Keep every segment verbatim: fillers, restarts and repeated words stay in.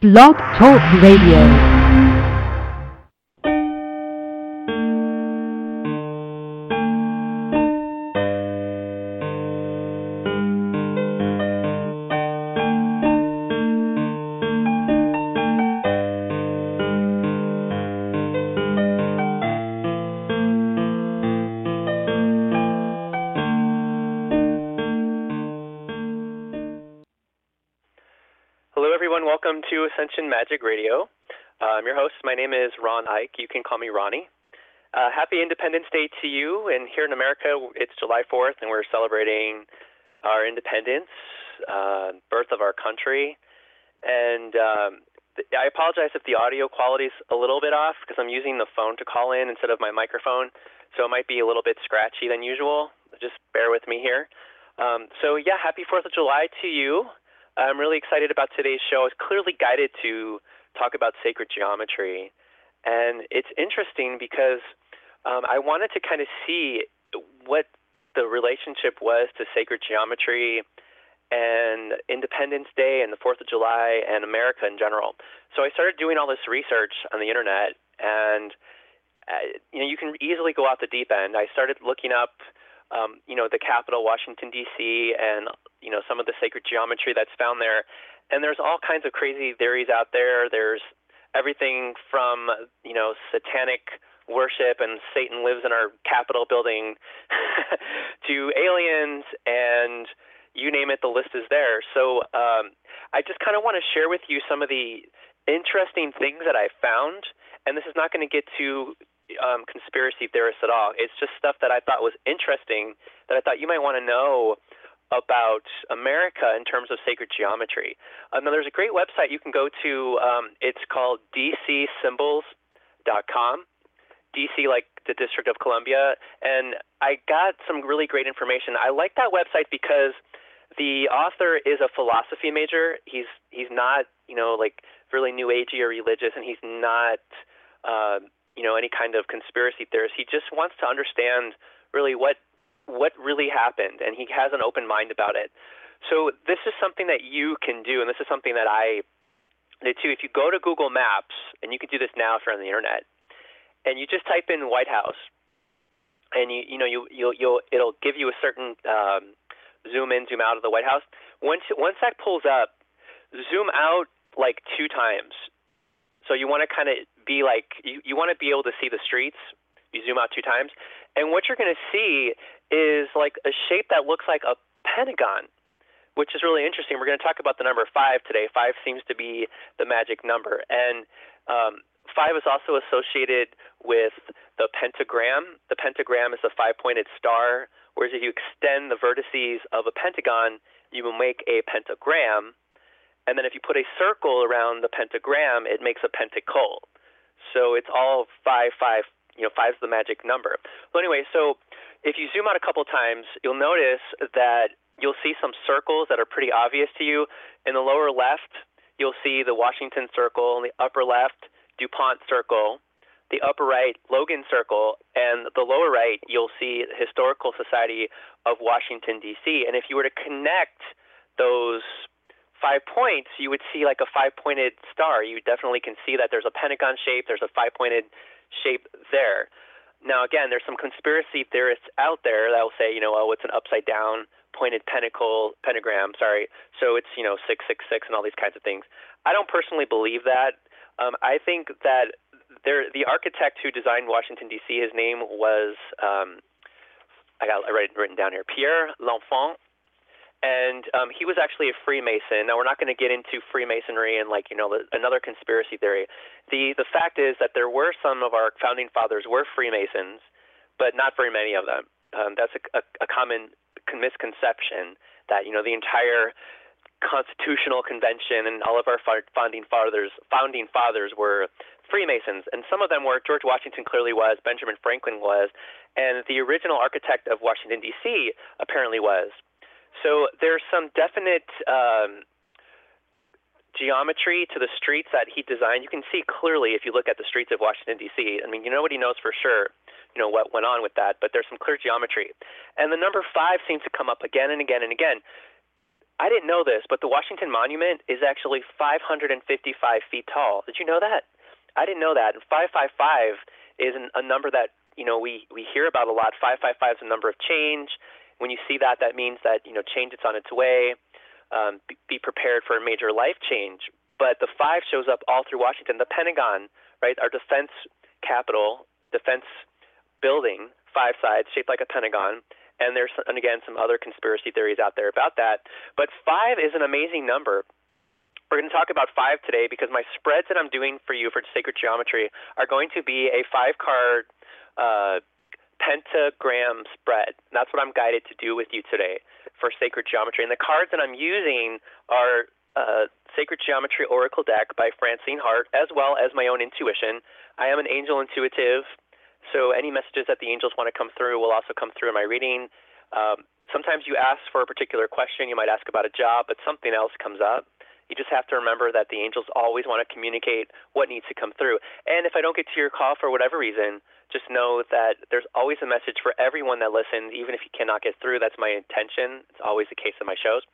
Blog Talk Radio. Welcome to Ascension Magic Radio. Uh, I'm your host. My name is Ron Ike. You can call me Ronnie. Uh, happy Independence Day to you. And here in America, it's July fourth, and we're celebrating our independence, uh, birth of our country. And um, th- I apologize if the audio quality is a little bit off because I'm using the phone to call in instead of my microphone, so it might be a little bit scratchy than usual. Just bear with me here. Um, so, yeah, happy fourth of July to you. I'm really excited about today's show. It's clearly guided to talk about sacred geometry. And it's interesting because um, I wanted to kind of see what the relationship was to sacred geometry and Independence Day and the fourth of July and America in general. So I started doing all this research on the internet, and uh, you know, you can easily go off the deep end. I started looking up Um, you know, the capital, Washington, D C, and, you know, some of the sacred geometry that's found there. And there's all kinds of crazy theories out there. There's everything from, you know, satanic worship and Satan lives in our Capitol building to aliens, and you name it, the list is there. So um, I just kind of want to share with you some of the interesting things that I found. And this is not going to get too Um, conspiracy theorists at all. It's just stuff that I thought was interesting that I thought you might want to know about America in terms of sacred geometry. Um, now, there's a great website you can go to. Um, it's called d c symbols dot com, D C like the District of Columbia, and I got some really great information. I like that website because the author is a philosophy major. He's he's not, you know, like really new agey or religious, and he's not uh, you know, any kind of conspiracy theorist. He just wants to understand really what what really happened, and he has an open mind about it. So this is something that you can do, and this is something that I did too. If you go to Google Maps, and you can do this now if you're on the internet, and you just type in White House, and you you know you you'll, you'll it'll give you a certain um, zoom in, zoom out of the White House. Once once that pulls up, zoom out like two times. So you want to kind of be like, you, you want to be able to see the streets. You zoom out two times. And what you're going to see is like a shape that looks like a pentagon, which is really interesting. We're going to talk about the number five today. Five seems to be the magic number. And um, five is also associated with the pentagram. The pentagram is a five-pointed star, whereas if you extend the vertices of a pentagon, you will make a pentagram. And then if you put a circle around the pentagram, it makes a pentacle. So it's all five, five, you know, five is the magic number. Well, anyway, so if you zoom out a couple times, you'll notice that you'll see some circles that are pretty obvious to you. In the lower left, you'll see the Washington Circle. In the upper left, DuPont Circle. The upper right, Logan Circle. And the lower right, you'll see the Historical Society of Washington, D C. And if you were to connect those five points, you would see like a five-pointed star. You definitely can see that there's a pentagon shape, there's a five-pointed shape there. Now, again, there's some conspiracy theorists out there that will say, you know, oh, it's an upside-down pointed pentacle, pentagram, sorry, so it's, you know, six six six and all these kinds of things. I don't personally believe that. Um, I think that there, the architect who designed Washington, D C, his name was, um, I got it written down here, Pierre L'Enfant. And um, he was actually a Freemason. Now, we're not going to get into Freemasonry and, like, you know, another conspiracy theory. The the fact is that there were some of our founding fathers were Freemasons, but not very many of them. Um, that's a, a, a common misconception that, you know, the entire Constitutional Convention and all of our founding fathers founding fathers were Freemasons. And some of them were. George Washington clearly was. Benjamin Franklin was. And the original architect of Washington, D C apparently was. So there's some definite um, geometry to the streets that he designed. You can see clearly if you look at the streets of Washington, D C. I mean, you nobody knows for sure, you know, what went on with that, but there's some clear geometry. And the number five seems to come up again and again and again. I didn't know this, but the Washington Monument is actually five hundred fifty-five feet tall. Did you know that? I didn't know that. And five five five is an, a number that, you know, we, we hear about a lot. five five five is a number of change. When you see that, that means that, you know, change is on its way. Um, be, be prepared for a major life change. But the five shows up all through Washington. The Pentagon, right, our defense capital, defense building, five sides, shaped like a pentagon. And there's, and again, some other conspiracy theories out there about that. But five is an amazing number. We're going to talk about five today because my spreads that I'm doing for you for sacred geometry are going to be a five-card uh, pentagram spread. And that's what I'm guided to do with you today for sacred geometry. And the cards that I'm using are uh, Sacred Geometry Oracle deck by Francine Hart, as well as my own intuition. I am an angel intuitive, so any messages that the angels want to come through will also come through in my reading. Um, sometimes you ask for a particular question. You might ask about a job, but something else comes up. You just have to remember that the angels always want to communicate what needs to come through. And if I don't get to your call for whatever reason, just know that there's always a message for everyone that listens, even if you cannot get through. That's my intention. It's always the case in my shows.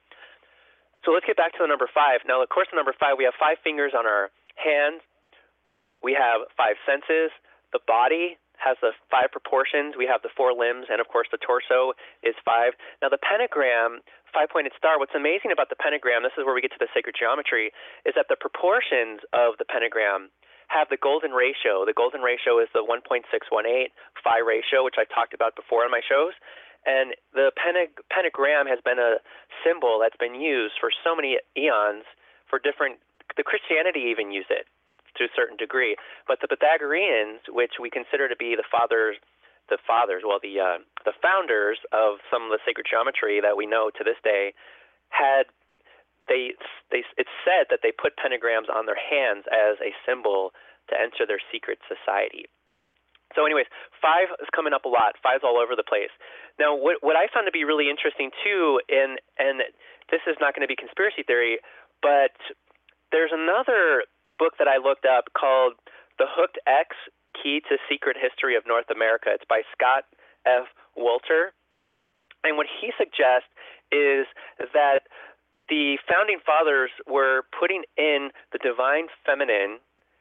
So let's get back to the number five. Now, of course, the number five, we have five fingers on our hands. We have five senses. The body has the five proportions. We have the four limbs, and, of course, the torso is five. Now, the pentagram, five-pointed star, what's amazing about the pentagram, this is where we get to the sacred geometry, is that the proportions of the pentagram have the golden ratio. The golden ratio is the one point six one eight phi ratio, which I've talked about before in my shows. And the pentag- pentagram has been a symbol that's been used for so many eons for different, the Christianity even used it to a certain degree. But the Pythagoreans, which we consider to be the fathers, the fathers, well, the uh, the founders of some of the sacred geometry that we know to this day, had, they, they, it's said that they put pentagrams on their hands as a symbol to enter their secret society. So anyways, five is coming up a lot. Five's all over the place. Now, what, what I found to be really interesting, too, and, and this is not going to be conspiracy theory, but there's another book that I looked up called The Hooked X, Key to Secret History of North America. It's by Scott F. Wolter. And what he suggests is that the Founding Fathers were putting in the divine feminine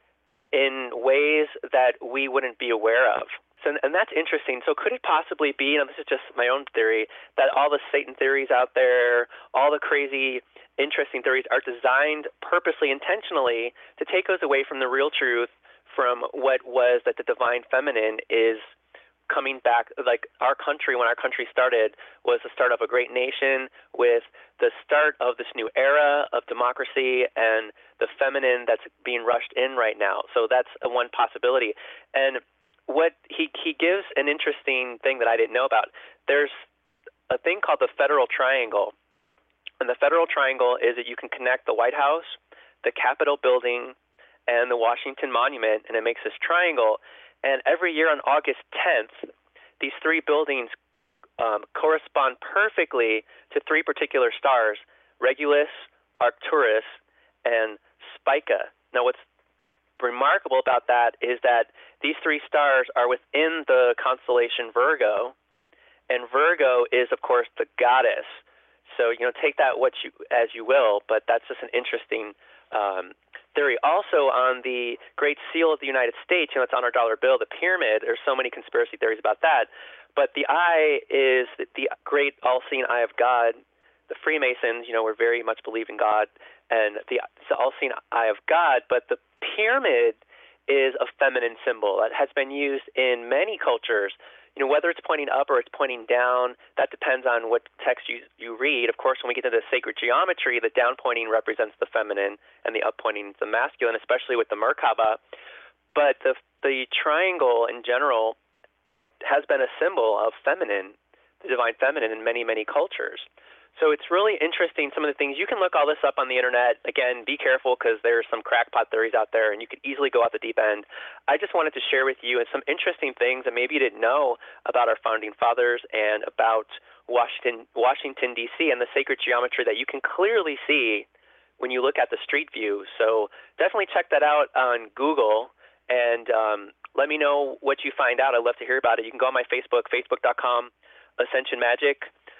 in ways that we wouldn't be aware of. So, and that's interesting. So could it possibly be, and this is just my own theory, that all the Satan theories out there, all the crazy, interesting theories are designed purposely, intentionally, to take us away from the real truth, from what was that the divine feminine is coming back. Like our country, when our country started, was the start of a great nation with the start of this new era of democracy and the feminine that's being rushed in right now. So that's a one possibility. And what he, he gives an interesting thing that I didn't know about. There's a thing called the Federal Triangle. And the Federal Triangle is that you can connect the White House, the Capitol building, and the Washington Monument, and it makes this triangle. And every year on August tenth, these three buildings um, correspond perfectly to three particular stars, Regulus, Arcturus, and Spica. Now, what's remarkable about that is that these three stars are within the constellation Virgo, and Virgo is, of course, the goddess. So, you know, take that what you as you will, but that's just an interesting um, theory. Also, on the Great Seal of the United States, you know, it's on our dollar bill, the pyramid. There's so many conspiracy theories about that. But the eye is the great all-seeing eye of God. The Freemasons, you know, were very much believe in God, and the, the all-seeing eye of God. But the pyramid is a feminine symbol that has been used in many cultures. You know, whether it's pointing up or it's pointing down, that depends on what text you, you read. Of course, when we get to the sacred geometry, the down pointing represents the feminine and the up pointing the masculine, especially with the Merkaba. But the the triangle in general has been a symbol of feminine, the divine feminine, in many, many cultures. So it's really interesting, some of the things. You can look all this up on the internet. Again, be careful because there's some crackpot theories out there, and you could easily go off the deep end. I just wanted to share with you some interesting things that maybe you didn't know about our Founding Fathers and about Washington, Washington, D C, and the sacred geometry that you can clearly see when you look at the street view. So definitely check that out on Google, and um, let me know what you find out. I'd love to hear about it. You can go on my Facebook, facebook dot com, Ascension Magic.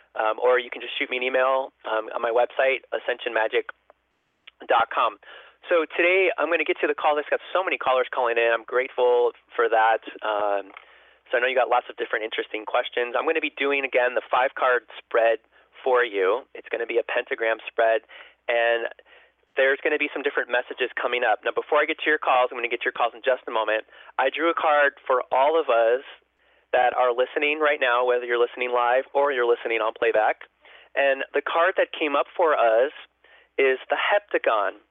Um, or you can just shoot me an email um, on my website, ascension magic dot com. So today I'm going to get to the call. I've got so many callers calling in. I'm grateful for that. Um, so I know you got lots of different interesting questions. I'm going to be doing, again, the five-card spread for you. It's going to be a pentagram spread, and there's going to be some different messages coming up. Now, before I get to your calls, I'm going to get to your calls in just a moment. I drew a card for all of us that are listening right now, whether you're listening live or you're listening on playback. And the card that came up for us is the heptagon.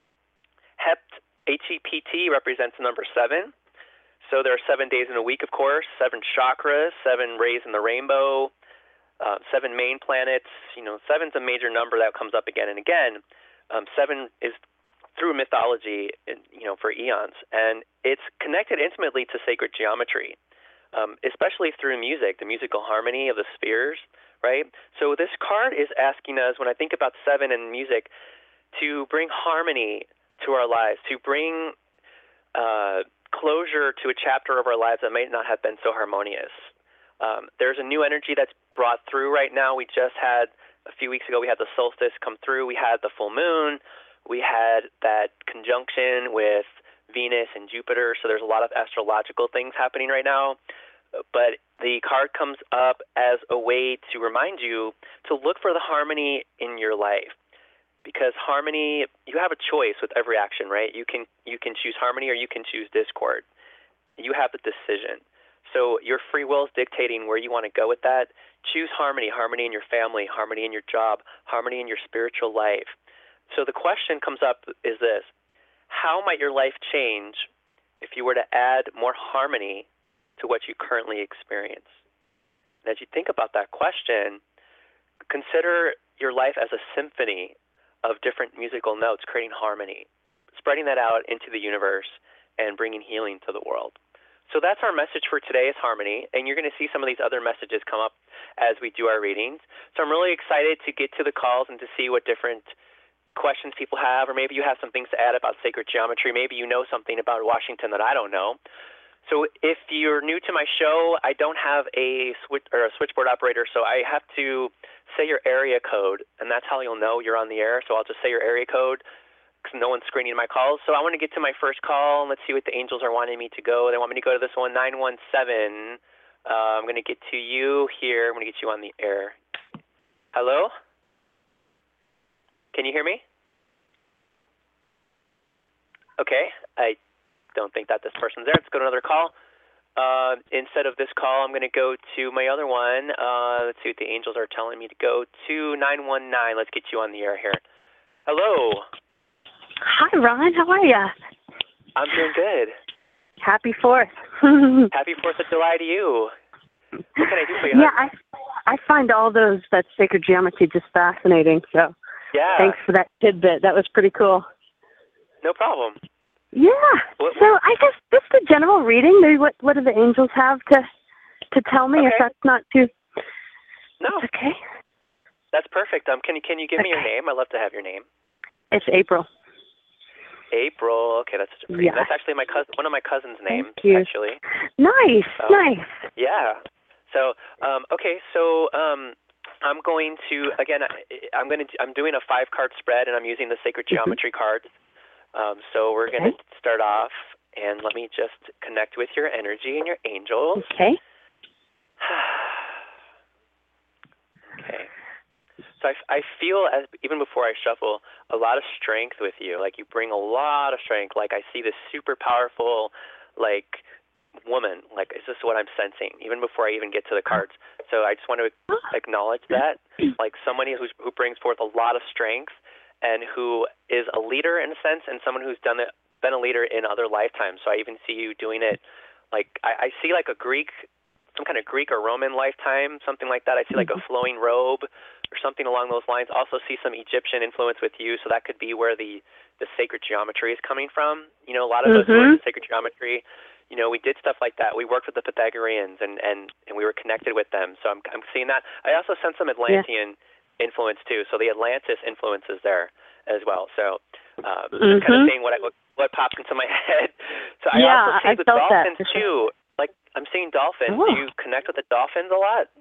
Hept, H E P T, represents the number seven. So there are seven days in a week, of course, seven chakras, seven rays in the rainbow, uh, seven main planets. You know, seven's a major number that comes up again and again. Um, seven is through mythology, you know, for eons, and it's connected intimately to sacred geometry, um, especially through music, the musical harmony of the spheres, right? So this card is asking us, when I think about seven and music, to bring harmony to our lives, to bring uh, closure to a chapter of our lives that might not have been so harmonious. Um, there's a new energy that's brought through right now. We just had, a few weeks ago, we had the solstice come through. We had the full moon. We had that conjunction with Venus and Jupiter. So there's a lot of astrological things happening right now. But the card comes up as a way to remind you to look for the harmony in your life. Because harmony, you have a choice with every action, right? You can you can choose harmony or you can choose discord. You have the decision. So your free will is dictating where you want to go with that. Choose harmony, harmony in your family, harmony in your job, harmony in your spiritual life. So the question comes up is this: how might your life change if you were to add more harmony to what you currently experience? And as you think about that question, consider your life as a symphony of different musical notes, creating harmony, spreading that out into the universe, and bringing healing to the world. So that's our message for today, is harmony, and you're going to see some of these other messages come up as we do our readings. So I'm really excited to get to the calls and to see what different questions people have, or maybe you have some things to add about sacred geometry. Maybe you know something about Washington that I don't know. So if you're new to my show, I don't have a switch or a switchboard operator, so I have to say your area code, and that's how you'll know you're on the air. So I'll just say your area code because no one's screening my calls. So I want to get to my first call, and let's see what the angels are wanting me to go. They want me to go to this one, nine one seven. Uh, I'm going to get to you here. I'm going to get you on the air. Hello? Can you hear me? Okay. I don't think that this person's there. Let's go to another call. Uh, instead of this call, I'm going to go to my other one. Uh, let's see what the angels are telling me to go to. nine one nine. Let's get you on the air here. Hello. Hi, Ron. How are you? I'm doing good. Happy fourth. Happy fourth of July to you. What can I do for you? Yeah, I, I find all those, that sacred geometry just fascinating. So yeah. Thanks for that tidbit. That was pretty cool. No problem. Yeah. What, so I guess just a general reading. Maybe what what do the angels have to to tell me? Okay. If that's not too. No. That's okay. That's perfect. Um, can you can you give okay. me your name? I'd love to have your name. It's April. April. Okay, that's such a pretty. Yeah. That's actually my cousin. One of my cousin's names. Thank you. Actually. Nice. Um, nice. Yeah. So um, okay. So um, I'm going to again. I, I'm going to. I'm doing a five card spread, and I'm using the sacred geometry mm-hmm. cards. Um, so we're going to okay. start off, and let me just connect with your energy and your angels. Okay. Okay. So I, I feel, as even before I shuffle, a lot of strength with you. Like you bring a lot of strength. Like I see this super powerful, like, woman. Like, is this what I'm sensing? Even before I even get to the cards. So I just want to acknowledge that. Like somebody who's, who brings forth a lot of strength, and who is a leader in a sense, and someone who's done it, been a leader in other lifetimes. So I even see you doing it, like I, I see like a Greek, some kind of Greek or Roman lifetime, something like that. I see like a flowing robe or something along those lines. Also see some Egyptian influence with you, so that could be where the, the sacred geometry is coming from. You know, a lot of mm-hmm. us who are in sacred geometry, you know, we did stuff like that. We worked with the Pythagoreans, and, and, and we were connected with them. So I'm I'm seeing that. I also sense some Atlantean yeah. influence too. So the Atlantis influence is there as well. So um, mm-hmm. kind of seeing what I, what, what pops into my head. So I yeah, also see I the felt dolphins that. too. Like I'm seeing dolphins. Oh. Do you connect with the dolphins a lot?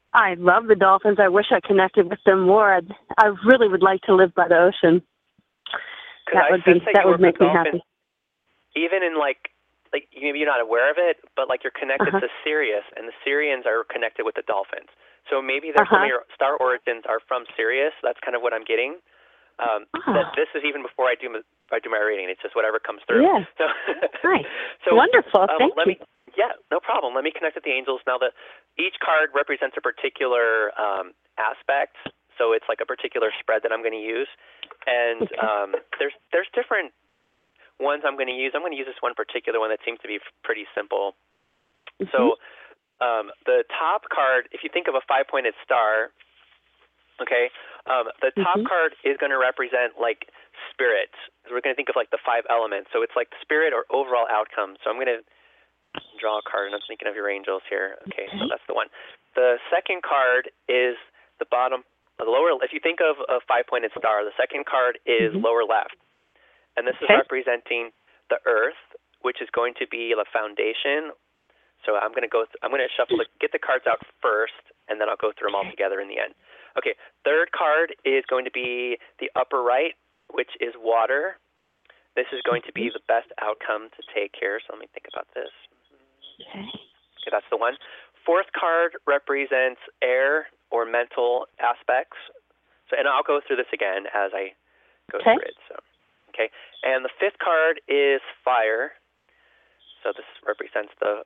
I love the dolphins. I wish I connected with them more. I'd, I really would like to live by the ocean. That I would be that, that would would make me dolphins, happy. Even in like, like maybe you're not aware of it, but like you're connected Uh-huh. to Sirius, and the Syrians are connected with the dolphins. So maybe there's Uh-huh. some of your star origins are from Sirius. That's kind of what I'm getting. Um, Ah. that this is even before I do my, I do my reading. It's just whatever comes through. Yeah. So, Nice. so Wonderful. um, Thank let you. me. Yeah, no problem. Let me connect with the angels now. The each card represents a particular um, aspect. So it's like a particular spread that I'm going to use, and Okay. um, there's there's different ones I'm going to use. I'm going to use this one particular one that seems to be pretty simple. Mm-hmm. So um, the top card, if you think of a five-pointed star, okay, um, the top Mm-hmm. card is going to represent like spirit. We're going to think of like the five elements. So it's like spirit or overall outcome. So I'm going to draw a card, and I'm thinking of your angels here. Okay, so that's the one. The second card is the bottom, the lower. If you think of a five-pointed star, the second card is Mm-hmm. lower left, and this Okay. is representing the earth, which is going to be the foundation. So I'm going to go. Th- I'm going to shuffle, the, get the cards out first, and then I'll go through them all together in the end. Okay, third card is going to be the upper right, which is water. This is going to be the best outcome to take here. So let me think about this. Okay. Okay, that's the one. Fourth card represents air or mental aspects. So, and I'll go through this again as I go Okay. through it. So, okay. And the fifth card is fire. So this represents the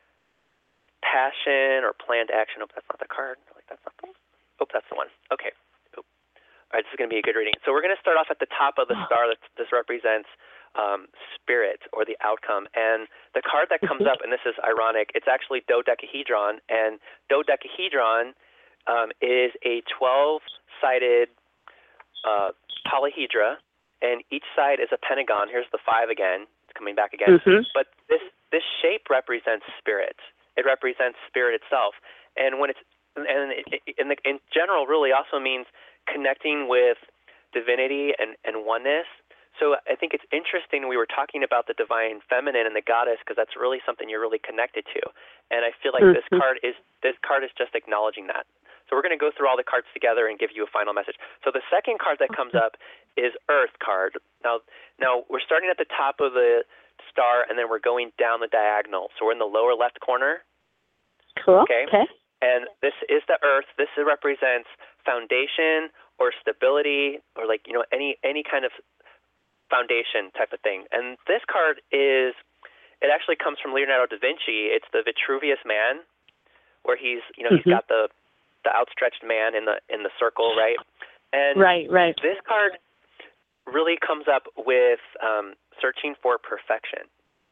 passion or planned action. Oh, that's not the card. Like that's not the. Oh, that's the one. Okay. Oh. All right, this is going to be a good reading. So we're going to start off at the top of the star. That this represents um, spirit or the outcome. And the card that comes up, and this is ironic, it's actually dodecahedron. And dodecahedron um, is a twelve-sided uh, polyhedra, and each side is a pentagon. Here's the five again. It's coming back again. Mm-hmm. But this this shape represents spirit. It represents spirit itself. And when it's and it, in the, in general, really also means connecting with divinity and, and oneness. So I think it's interesting we were talking about the divine feminine and the goddess because that's really something you're really connected to. And I feel like Mm-hmm. this card is this card is just acknowledging that. So we're going to go through all the cards together and give you a final message. So the second card that comes up is Earth card. Now, now we're starting at the top of the star and then we're going down the diagonal. So we're in the lower left corner. Cool. Okay. Okay. And this is the Earth. This represents foundation or stability or like, you know, any any kind of foundation type of thing. And this card is, it actually comes from Leonardo da Vinci. It's the Vitruvius Man, where he's, you know, Mm-hmm. he's got the the outstretched man in the in the circle, right? And Right. Right. this card really comes up with um, searching for perfection.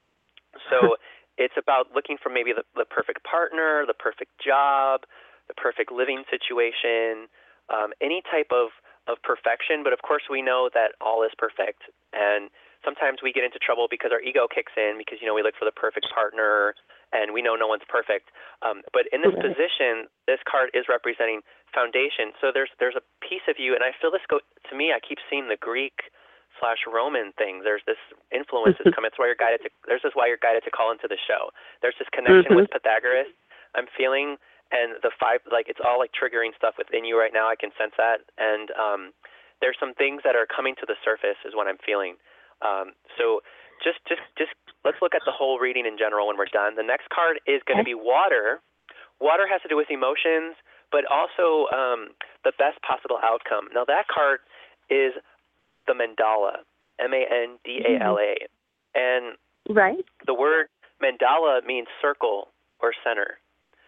So it's about looking for maybe the, the perfect partner, the perfect job, the perfect living situation, um, any type of, of perfection. But of course, we know that all is perfect. And sometimes we get into trouble because our ego kicks in because, you know, we look for the perfect partner and we know no one's perfect. Um, but in this Right. position, this card is representing foundation. So there's there's a piece of you, and I feel this go to me. I keep seeing the Greek slash Roman thing. There's this influence that's coming. That's why you're guided to. There's this why you're guided to call into the show. There's this connection Mhm. with Pythagoras. I'm feeling, and the five, like it's all like triggering stuff within you right now. I can sense that, and um, there's some things that are coming to the surface, is what I'm feeling. Um, so just just just let's look at the whole reading in general when we're done. The next card is going to Okay. be water. Water has to do with emotions, but also um, the best possible outcome. Now that card is the mandala, M A N D A L A. And Right. the word mandala means circle or center.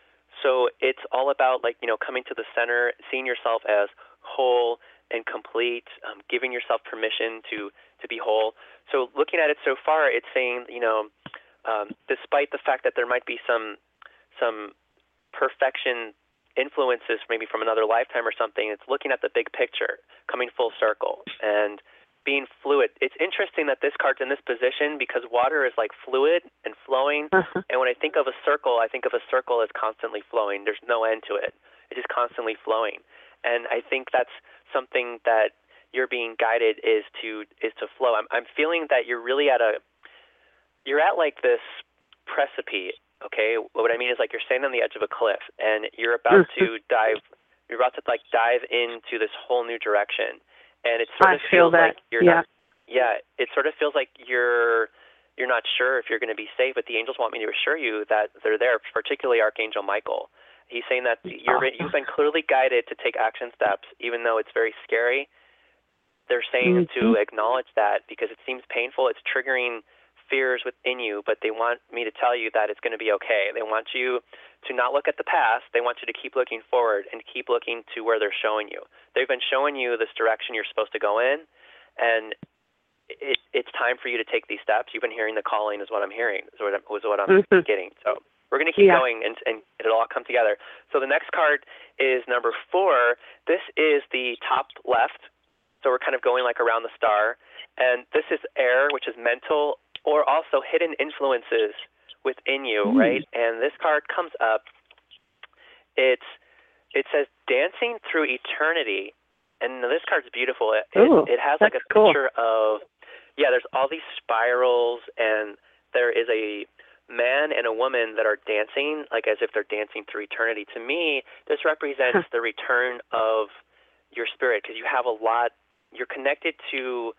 So it's all about, like, you know, coming to the center, seeing yourself as whole and complete, um, giving yourself permission to, to be whole. So looking at it so far, it's saying, you know, um, despite the fact that there might be some some perfection influences maybe from another lifetime or something, it's looking at the big picture, coming full circle and being fluid. It's interesting that this card's in this position because water is like fluid and flowing. Uh-huh. And when I think of a circle, I think of a circle as constantly flowing. There's no end to it. It's just constantly flowing. And I think that's something that you're being guided is to is to flow. I'm I'm feeling that you're really at a you're at like this precipice Okay, what I mean is like you're standing on the edge of a cliff and you're about to dive. You're about to like dive into this whole new direction, and it sort I of feel feels that. like you're Yeah. not. Yeah, it sort of feels like you're you're not sure if you're going to be safe, but the angels want me to assure you that they're there. Particularly Archangel Michael. He's saying that you're Awesome. you've been clearly guided to take action steps, even though it's very scary. They're saying Mm-hmm. to acknowledge that because it seems painful. It's triggering fears within you, but they want me to tell you that it's going to be okay. They want you to not look at the past. They want you to keep looking forward and keep looking to where they're showing you. They've been showing you this direction you're supposed to go in, and it, it's time for you to take these steps. You've been hearing the calling is what I'm hearing, is what I'm, is what I'm Mm-hmm. getting. So we're going to keep Yeah. going, and, and it'll all come together. So the next card is number four. This is the top left. So we're kind of going like around the star. And this is air, which is mental or also hidden influences within you, Mm. right? And this card comes up. It's it says dancing through eternity. And this card's beautiful. It, Ooh, it, it has like a that's cool. picture of, yeah, there's all these spirals, and there is a man and a woman that are dancing, like as if they're dancing through eternity. To me, this represents the return of your spirit, because you have a lot, you're connected to,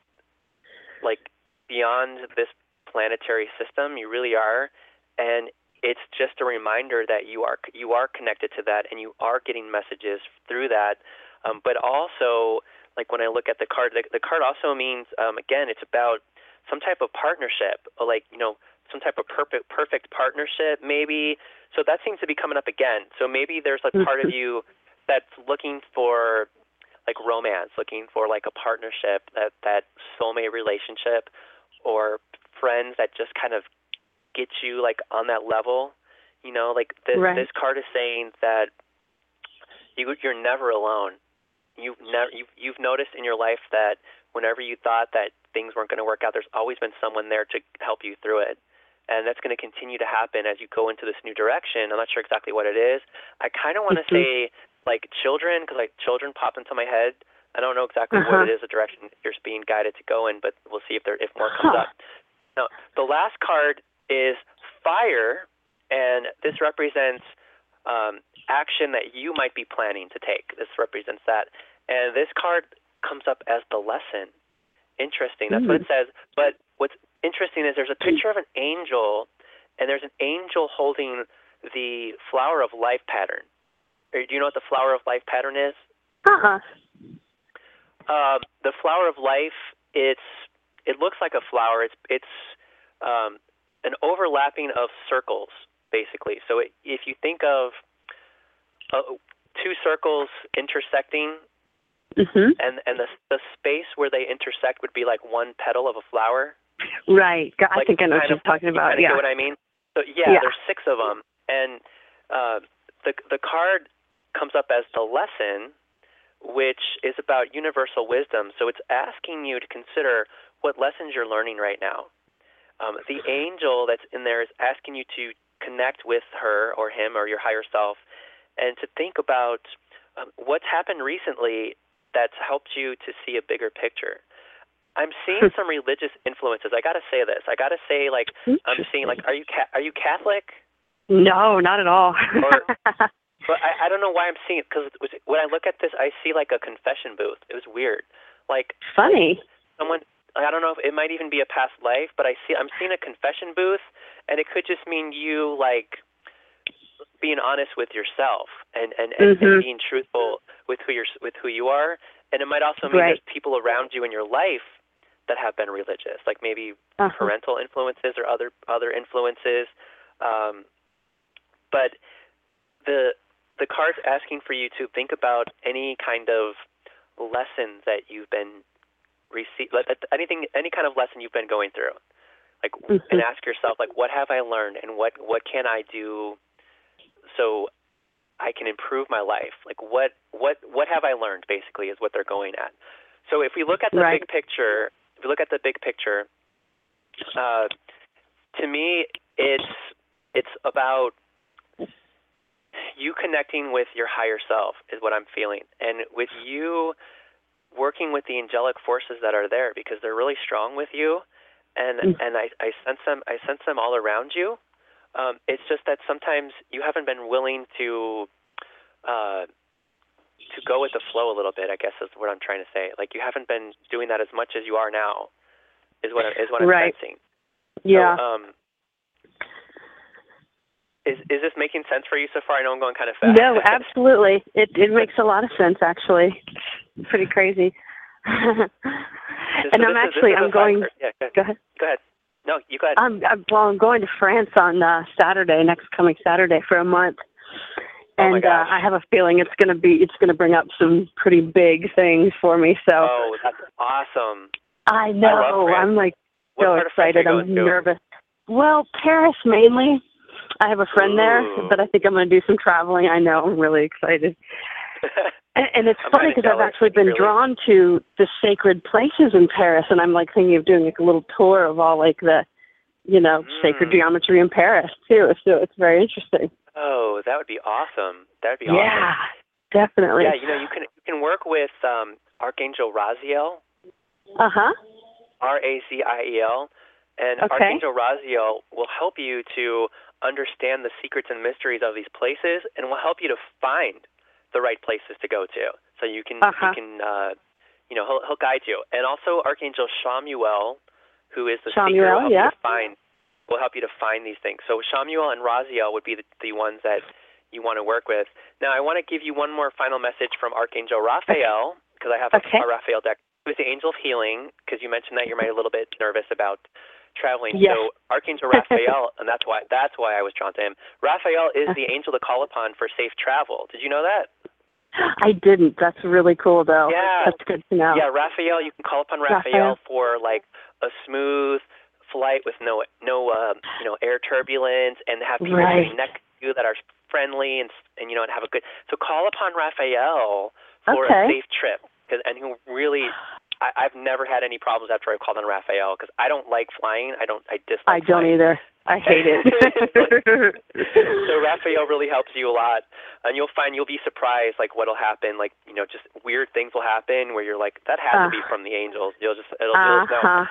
like, beyond this planetary system. You really are, and it's just a reminder that you are you are connected to that, and you are getting messages through that. Um, but also, like when I look at the card, the, the card also means, um, again, it's about some type of partnership, or like, you know, some type of perfect perfect partnership, maybe. So that seems to be coming up again. So maybe there's a part of you that's looking for like romance, looking for like a partnership, that that soulmate relationship, or friends that just kind of get you like on that level. You know, like this Right. this card is saying that you you're never alone. You've never you've you've noticed in your life that whenever you thought that things weren't going to work out, there's always been someone there to help you through it. And that's going to continue to happen as you go into this new direction. I'm not sure exactly what it is. I kind of want to Mm-hmm. say like children, because like children pop into my head. I don't know exactly Uh-huh. what it is, the direction you're being guided to go in, but we'll see if there if more comes Huh. up. Now, the last card is fire, and this represents um, action that you might be planning to take. This represents that. And this card comes up as the lesson. Interesting. That's what it says. But what's interesting is there's a picture of an angel, and there's an angel holding the flower of life pattern. Or do you know what the flower of life pattern is? Uh-uh. Uh, the flower of life, it's it looks like a flower. It's it's um, an overlapping of circles, basically. So it, if you think of uh, two circles intersecting, Mm-hmm. and and the the space where they intersect would be like one petal of a flower. Right. I Like, think I know what kind you're of- talking you about. kind of Yeah. get what I mean? So yeah, Yeah. there's six of them, and uh, the the card comes up as the lesson, which is about universal wisdom. So it's asking you to consider what lessons you're learning right now. Um, the angel that's in there is asking you to connect with her or him or your higher self, and to think about um, what's happened recently that's helped you to see a bigger picture. I'm seeing some religious influences. I got to say this. I got to say, like, I'm seeing, like, are you ca- are you Catholic? No, not at all. Or- But I, I don't know why I'm seeing it, because when I look at this, I see like a confession booth. It was weird. Like Funny. someone, I don't know if it might even be a past life, but I see I'm seeing a confession booth, and it could just mean you like being honest with yourself and and, and, Mhm. and being truthful with who you're with who you are. And it might also mean Right. there's people around you in your life that have been religious, like maybe Uh-huh. parental influences or other other influences. Um, but the the card's asking for you to think about any kind of lessons that you've been received, anything, any kind of lesson you've been going through, like, Mhm. and ask yourself, like, what have I learned, and what what can I do so I can improve my life? Like, what what what have I learned? Basically, is what they're going at. So if we look at the Right. big picture, if we look at the big picture, uh, to me, it's it's about you connecting with your higher self is what I'm feeling, and with you working with the angelic forces that are there, because they're really strong with you, and Mm. and I, I sense them I sense them all around you, Um, it's just that sometimes you haven't been willing to uh, to go with the flow a little bit, I guess is what I'm trying to say. Like you haven't been doing that as much as you are now is what, is what I'm right. sensing. Yeah. So, um, is is this making sense for you so far? I know I'm going kind of fast. No, absolutely. It it makes a lot of sense, actually. It's pretty crazy. so and I'm is, actually, I'm going, yeah, go ahead. go ahead. Go ahead. No, you go ahead. I'm, I'm, well, I'm going to France on uh, Saturday, next coming Saturday for a month. Oh and my gosh. Uh, I have a feeling it's going to be, it's going to bring up some pretty big things for me. So. Oh, that's awesome. I know. I love France. I'm like what so part of France excited. are you I'm going to? nervous. Well, Paris mainly. I have a friend Ooh. there, but I think I'm going to do some traveling. I know. I'm really excited. and, and it's I'm funny because I've jealous, actually been really. drawn to the sacred places in Paris, and I'm like thinking of doing like a little tour of all like the, you know, mm. sacred geometry in Paris too. So it's very interesting. Oh, that would be awesome. That would be yeah, awesome. Yeah, definitely. Yeah, you know, you can you can work with um, Archangel Raziel. Uh huh. R A Z I E L. And okay. Archangel Raziel will help you to understand the secrets and mysteries of these places, and will help you to find the right places to go to. So you can uh-huh. you can uh, you know he'll he'll guide you. And also Archangel Shamuel, who is the Shamuel, seeker, will help yeah. you to find will help you to find these things. So Shamuel and Raziel would be the, the ones that you want to work with. Now I want to give you one more final message from Archangel Raphael, because I have okay. a, a Raphael deck. Who's the angel of healing, because you mentioned that you're a little bit nervous about traveling. Yes. So Archangel Raphael, and that's why that's why I was drawn to him. Raphael is the angel to call upon for safe travel. Did you know that? I didn't. That's really cool, though. Yeah. That's good to know. Yeah, Raphael, you can call upon Raphael, Raphael. for like a smooth flight with no no uh, you know air turbulence, and have people right. connect to you that are friendly and and you know and have a good. So call upon Raphael for okay. a safe trip, cause, and who really. I, I've never had any problems after I've called on Raphael, because I don't like flying. I don't. I dislike. I don't flying. either. I hate it. So Raphael really helps you a lot, and you'll find you'll be surprised, like what'll happen. Like you know, just weird things will happen where you're like, that has uh, to be from the angels. You'll just it'll, uh-huh. you'll know.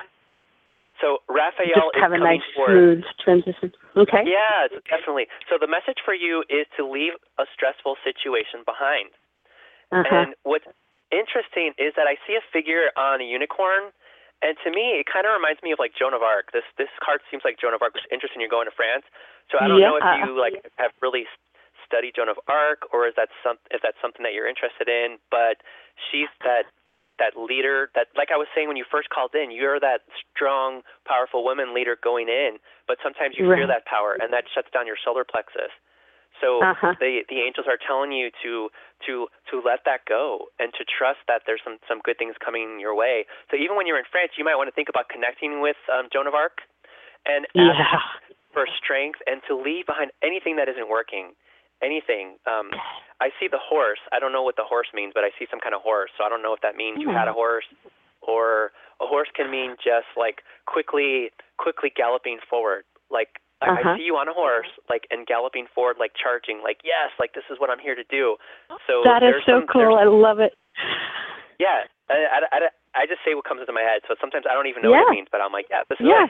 So Raphael just have is a nice forth. smooth transition. Okay. Yeah, definitely. So the message for you is to leave a stressful situation behind. Uh-huh. And what's interesting is that I see a figure on a unicorn, and to me, it kind of reminds me of like Joan of Arc. This this card seems like Joan of Arc, which is interesting. You're going to France, so I don't yeah. know if you like have really studied Joan of Arc, or is that some if that's something that you're interested in. But she's that that leader that, like I was saying when you first called in, you're that strong, powerful woman leader going in. But sometimes you right. fear that power, and that shuts down your solar plexus. So uh-huh. the the angels are telling you to to to let that go, and to trust that there's some some good things coming your way. So even when you're in France, you might want to think about connecting with um, Joan of Arc, and ask yeah. for strength, and to leave behind anything that isn't working. Anything. Um, I see the horse. I don't know what the horse means, but I see some kind of horse. So I don't know if that means you had a horse, or a horse can mean just like quickly quickly galloping forward, like. I, uh-huh. I see you on a horse, like, and galloping forward, like charging, like, yes, like this is what I'm here to do. So that is so some, cool. I love it. Yeah, I, I, I, I just say what comes into my head. So sometimes I don't even know yeah. what it means, but I'm like, yeah, this is yeah.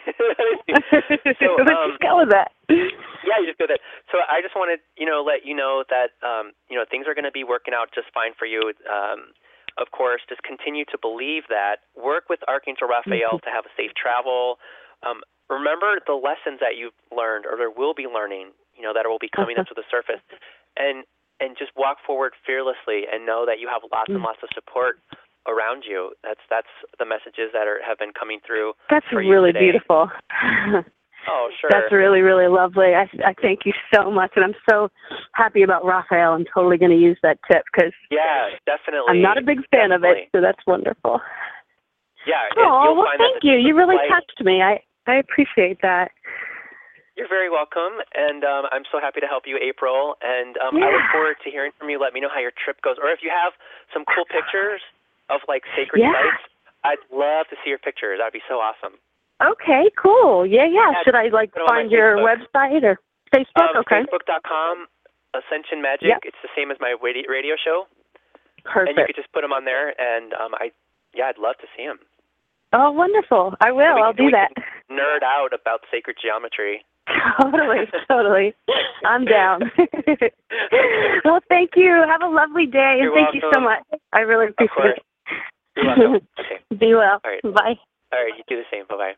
what so, Let's um, just go with that. Yeah, you just go that. So I just wanted, you know, let you know that, um, you know, things are going to be working out just fine for you. Um, of course, just continue to believe that. Work with Archangel Raphael mm-hmm. to have a safe travel. Um, Remember the lessons that you've learned, or there will be learning, you know, that will be coming uh-huh. up to the surface, and and just walk forward fearlessly, and know that you have lots mm. and lots of support around you. That's that's the messages that are have been coming through. That's for you really today. beautiful. Oh, sure. That's really, really lovely. I, I thank you so much, and I'm so happy about Raphael. I'm totally going to use that tip, because yeah, definitely. I'm not a big fan definitely. of it, so that's wonderful. Yeah. It, oh, you'll well, find thank that you. You really light, touched me. I I appreciate that. You're very welcome, and um, I'm so happy to help you, April. And um, yeah. I look forward to hearing from you. Let me know how your trip goes, or if you have some cool pictures of like sacred yeah. sites, I'd love to see your pictures. That'd be so awesome. Okay, cool. Yeah, yeah. yeah Should I like find your Facebook. website or Facebook? Um, okay. Facebook dot com, Ascension Magic. Yep. It's the same as my radio show. Perfect. And you could just put them on there, and um, I, yeah, I'd love to see them. Oh, wonderful. I will. We, I'll do we that. Can nerd out about sacred geometry. Totally, totally. I'm down. Well, thank you. Have a lovely day, and You're thank welcome. you so much. I really Of appreciate course. it. You're welcome. Okay. Be well. All right. Bye. All right, you do the same. Bye-bye.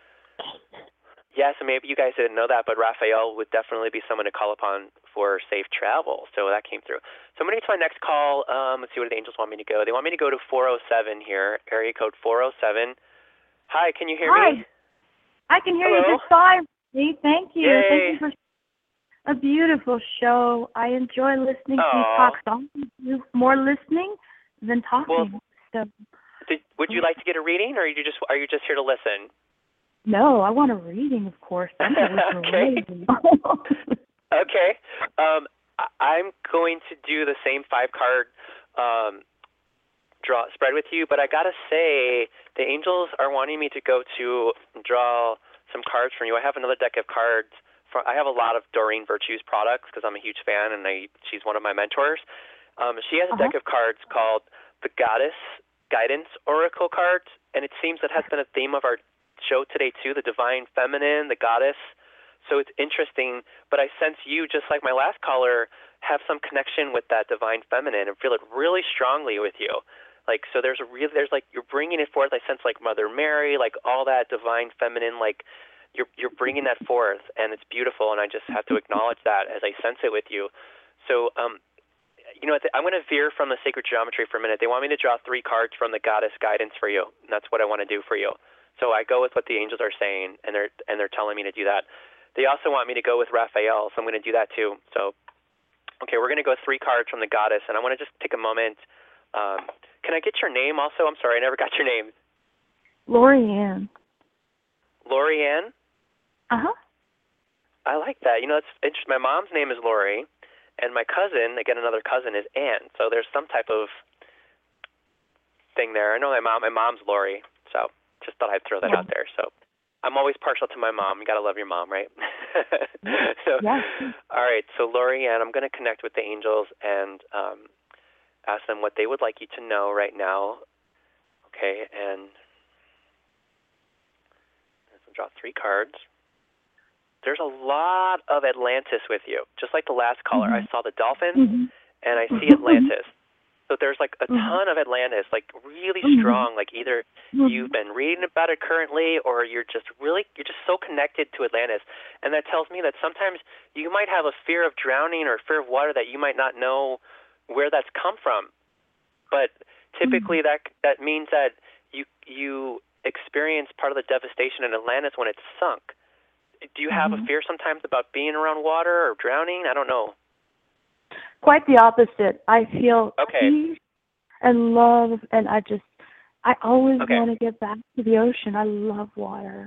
Yeah, so maybe you guys didn't know that, but Raphael would definitely be someone to call upon for safe travel. So that came through. So I'm going to get to my next call. Um, let's see where the angels want me to go. They want me to go to four oh seven here, area code four oh seven. Hi, can you hear Hi. me? I can hear Hello. you just fine. See, thank you. Yay. Thank you for a beautiful show. I enjoy listening to you Aw. talk. So I'm gonna do more listening than talking. so Did, would you like to get a reading, or are you just are you just here to listen? no, I want a reading, of course. I'm gonna listen to Okay. reading. Okay. Um, I- I'm going to do the same five card um, draw spread with you, but I gotta say the angels are wanting me to go to draw some cards from you. I have another deck of cards. For, I have a lot of Doreen Virtue's products because I'm a huge fan, and I, she's one of my mentors. Um, she has a Uh-huh. deck of cards called the Goddess Guidance Oracle cards, and it seems that has been a theme of our show today too, the divine feminine, the goddess. So it's interesting, but I sense you, just like my last caller, have some connection with that divine feminine and feel it really strongly with you. Like, so there's a real, there's like, you're bringing it forth. I sense like Mother Mary, like all that divine feminine, like you're, you're bringing that forth, and it's beautiful. And I just have to acknowledge that as I sense it with you. So, um, you know, I'm going to veer from the sacred geometry for a minute. They want me to draw three cards from the goddess guidance for you, and that's what I want to do for you. So I go with what the angels are saying, and they're and they're telling me to do that. They also want me to go with Raphael, so I'm going to do that too. So, okay, we're going to go three cards from the goddess, and I want to just take a moment. Um, can I get your name also? I'm sorry, I never got your name. Lori Ann. Lori Ann? Uh-huh. I like that. You know, that's interesting. My mom's name is Lori, and my cousin, again, another cousin, is Ann. So there's some type of thing there. I know my mom. My mom's Lori, so just thought I'd throw that Yeah. out there. So I'm always partial to my mom. You got to love your mom, right? so, Yes. all right. So Lori Ann, I'm going to connect with the angels and um, ask them what they would like you to know right now. Okay, and I'll draw three cards. There's a lot of Atlantis with you. Just like the last caller, Mhm. I saw the dolphins, Mhm. and I see Mhm. Atlantis. So there's like a Mhm. ton of Atlantis, like really Mhm. strong. Like either Mhm. you've been reading about it currently, or you're just really, you're just so connected to Atlantis. And that tells me that sometimes you might have a fear of drowning or fear of water that you might not know where that's come from. But typically Mhm. that that means that you you experience part of the devastation in Atlantis when it's sunk. Do you have Mhm. a fear sometimes about being around water or drowning? I don't know. Quite the opposite. I feel Okay. peace and love, and I just, I always Okay. want to get back to the ocean. I love water.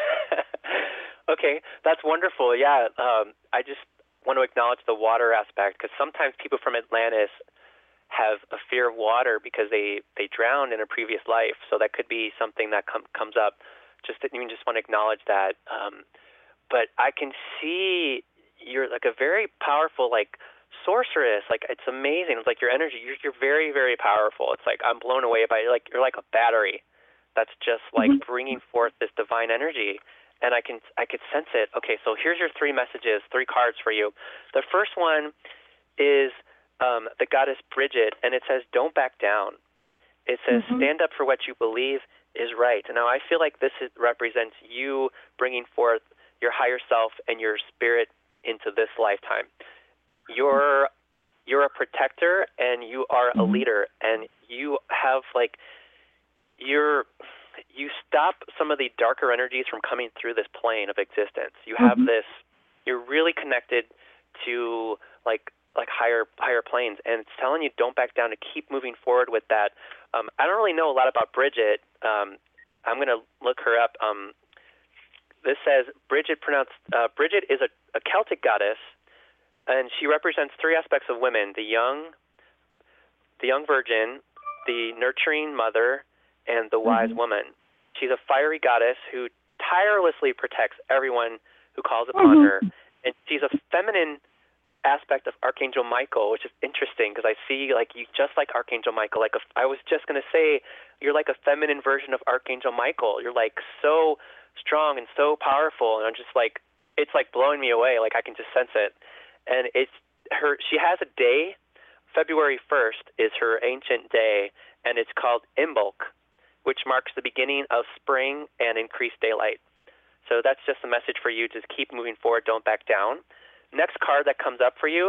Okay, that's wonderful. Yeah, um, I just want to acknowledge the water aspect because sometimes people from Atlantis have a fear of water because they, they drowned in a previous life. So that could be something that com- comes up. Just that you just want to acknowledge that. Um, but I can see you're like a very powerful, like sorceress. Like it's amazing. It's like your energy. You're, you're very, very powerful. It's like I'm blown away by it. Like you're like a battery that's just like Mhm. bringing forth this divine energy. And I can I could sense it. Okay, so here's your three messages, three cards for you. The first one is um, the goddess Bridget, and it says, "Don't back down." It says, Mhm. "Stand up for what you believe is right." Now, I feel like this is, represents you bringing forth your higher self and your spirit into this lifetime. You're you're a protector, and you are a Mhm. leader, and you have like you're you stop some of the darker energies from coming through this plane of existence. You have Mhm. this. You're really connected to like like higher higher planes, and it's telling you don't back down, to keep moving forward with that. Um, I don't really know a lot about Bridget. Um, I'm going to look her up. Um, this says Bridget pronounced uh, Bridget is a, a Celtic goddess, and she represents three aspects of women: the young, the young virgin, the nurturing mother, and the wise Mhm. woman. She's a fiery goddess who tirelessly protects everyone who calls upon Mhm. her, and she's a feminine aspect of Archangel Michael, which is interesting because I see like you just like Archangel Michael. Like a, I was just going to say, you're like a feminine version of Archangel Michael. You're like so strong and so powerful, and I'm just like it's like blowing me away. Like I can just sense it. And it's her, she has a day, February first is her ancient day, and it's called Imbolc, which marks the beginning of spring and increased daylight. So that's just a message for you. Just keep moving forward. Don't back down. Next card that comes up for you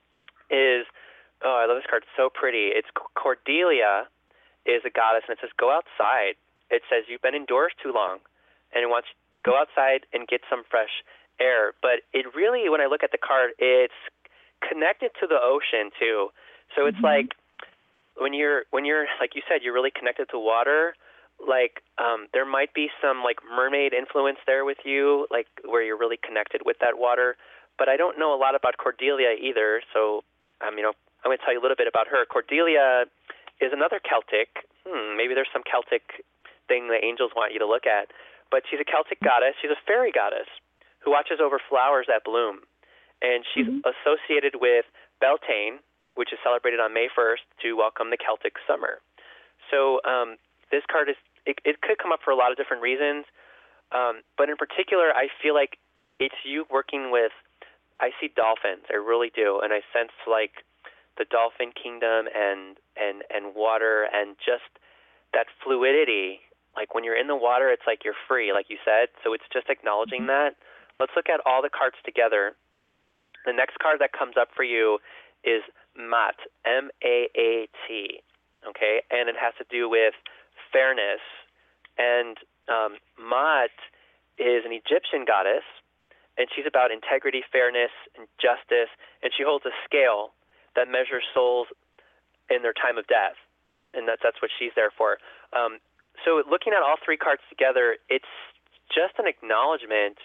is, oh, I love this card. It's so pretty. It's Cordelia is a goddess, and it says, go outside. It says, you've been indoors too long, and it wants you to go outside and get some fresh air. But it really, when I look at the card, it's connected to the ocean too. So it's mm-hmm. like when you're when you're like you said, you're really connected to water. Like um, there might be some like mermaid influence there with you, like where you're really connected with that water. But I don't know a lot about Cordelia either. So um, you know, I'm going to tell you a little bit about her. Cordelia is another Celtic. Hmm, maybe there's some Celtic thing the angels want you to look at. But she's a Celtic goddess. She's a fairy goddess who watches over flowers that bloom. And she's mm-hmm. associated with Beltane, which is celebrated on May first to welcome the Celtic summer. So um, this card, is it, it could come up for a lot of different reasons. Um, but in particular, I feel like it's you working with, I see dolphins, I really do. And I sense like the dolphin kingdom and, and, and water and just that fluidity. Like when you're in the water, it's like you're free, like you said. So it's just acknowledging that. Let's look at all the cards together. The next card that comes up for you is Maat, M A A T, okay? And it has to do with fairness. And um, Maat is an Egyptian goddess, and she's about integrity, fairness, and justice, and she holds a scale that measures souls in their time of death, and that's, that's what she's there for. Um, so looking at all three cards together, it's just an acknowledgement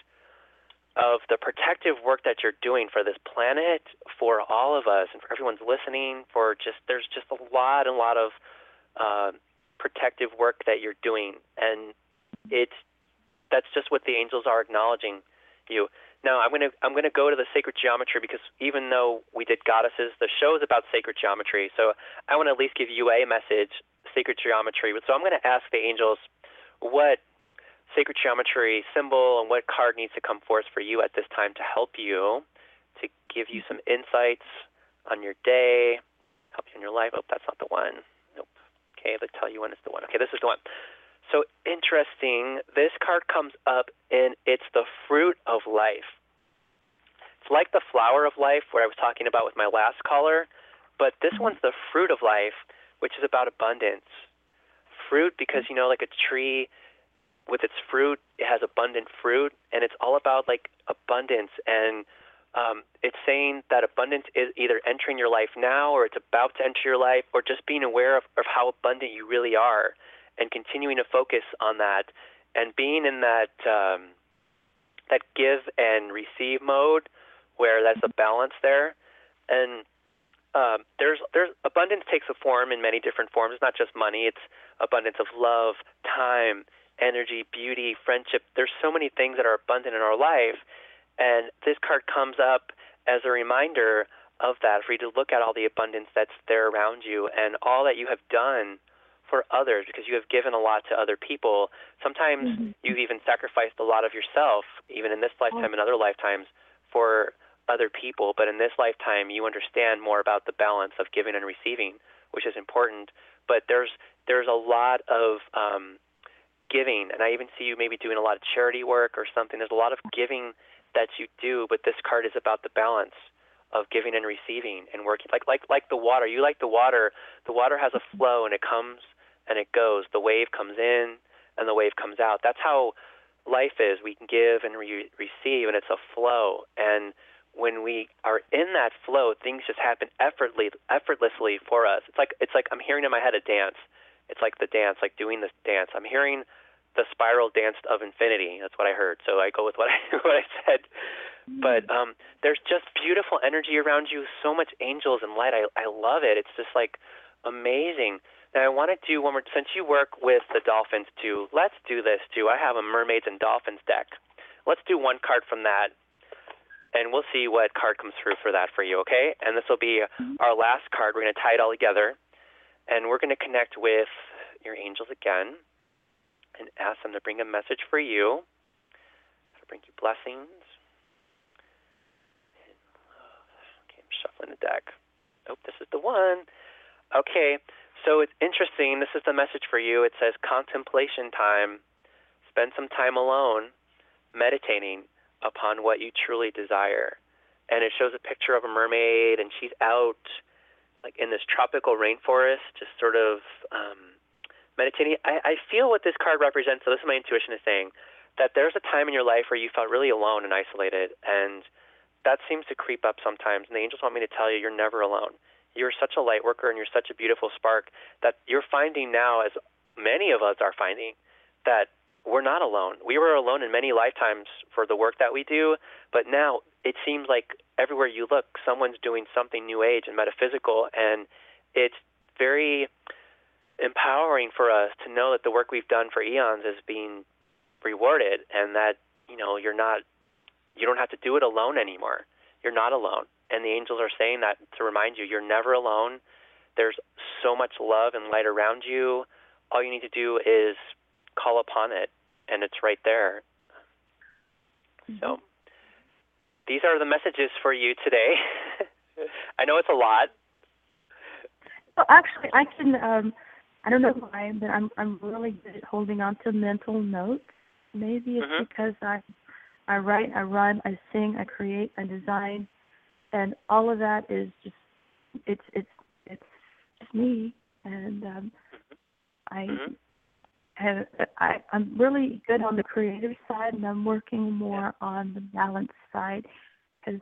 of the protective work that you're doing for this planet, for all of us, and for everyone's listening, for just, there's just a lot and lot of uh, protective work that you're doing. And it's, that's just what the angels are acknowledging you. Now, I'm going to I'm going to go to the sacred geometry, because even though we did goddesses, the show is about sacred geometry. So I want to at least give you a message, sacred geometry. So I'm going to ask the angels what sacred geometry symbol and what card needs to come forth for you at this time to help you, to give you some insights on your day, help you in your life. Oh, that's not the one. Nope. Okay, let's tell you when it's the one. Okay, this is the one. So interesting, this card comes up, and it's the fruit of life. It's like the flower of life, where I was talking about with my last caller, but this one's the fruit of life, which is about abundance. Fruit, because, you know, like a tree with its fruit, it has abundant fruit, and it's all about like abundance. And um, it's saying that abundance is either entering your life now, or it's about to enter your life, or just being aware of, of how abundant you really are, and continuing to focus on that, and being in that um, that give and receive mode, where there's a balance there. And um, there's there's abundance takes a form in many different forms. It's not just money. It's abundance of love, time, energy, beauty, friendship. There's so many things that are abundant in our life, and this card comes up as a reminder of that, for you to look at all the abundance that's there around you and all that you have done for others, because you have given a lot to other people. Sometimes mm-hmm. you've even sacrificed a lot of yourself, even in this lifetime and other lifetimes, for other people. But in this lifetime, you understand more about the balance of giving and receiving, which is important. But there's there's a lot of um, giving, and I even see you maybe doing a lot of charity work or something. There's a lot of giving that you do, but this card is about the balance of giving and receiving and working. Like like like the water. You like the water. The water has a flow, and it comes and it goes. The wave comes in and the wave comes out. That's how life is. We can give and re- receive, and it's a flow. And when we are in that flow, things just happen effortlessly, effortlessly for us. It's like it's like I'm hearing in my head a dance. It's like the dance, like doing this dance. I'm hearing the spiral dance of infinity. That's what I heard. So I go with what I what I said. Mm-hmm. But um, there's just beautiful energy around you. So much angels and light. I I love it. It's just like amazing. Now I want to do one more. Since you work with the dolphins too, let's do this too. I have a mermaids and dolphins deck. Let's do one card from that, and we'll see what card comes through for that for you. Okay? And this will be mm-hmm. our last card. We're going to tie it all together. And we're going to connect with your angels again and ask them to bring a message for you, to bring you blessings, in the deck. Oh, this is the one. Okay, so it's interesting. This is the message for you. It says contemplation time. Spend some time alone, meditating upon what you truly desire. And it shows a picture of a mermaid, and she's out like in this tropical rainforest, just sort of um, meditating. I, I feel what this card represents, so this is my intuition is saying, that there's a time in your life where you felt really alone and isolated, and that seems to creep up sometimes. And the angels want me to tell you, you're never alone. You're such a light worker, and you're such a beautiful spark that you're finding now, as many of us are finding, that we're not alone. We were alone in many lifetimes for the work that we do, but now it seems like everywhere you look, someone's doing something new age and metaphysical, and it's very empowering for us to know that the work we've done for eons is being rewarded, and that, you know, you're not, you don't have to do it alone anymore. You're not alone. And the angels are saying that to remind you, you're never alone. There's so much love and light around you. All you need to do is call upon it, and it's right there. Mm-hmm. So these are the messages for you today. I know it's a lot. Well, actually, I can, um, I don't know why, but I'm I'm really good at holding on to mental notes. Maybe it's mm-hmm. because I I write, I run, I sing, I create, I design, and all of that is just, it's it's it's just me. And um, I mm-hmm. have, I, I'm really good on the creative side, and I'm working more on the balance side, because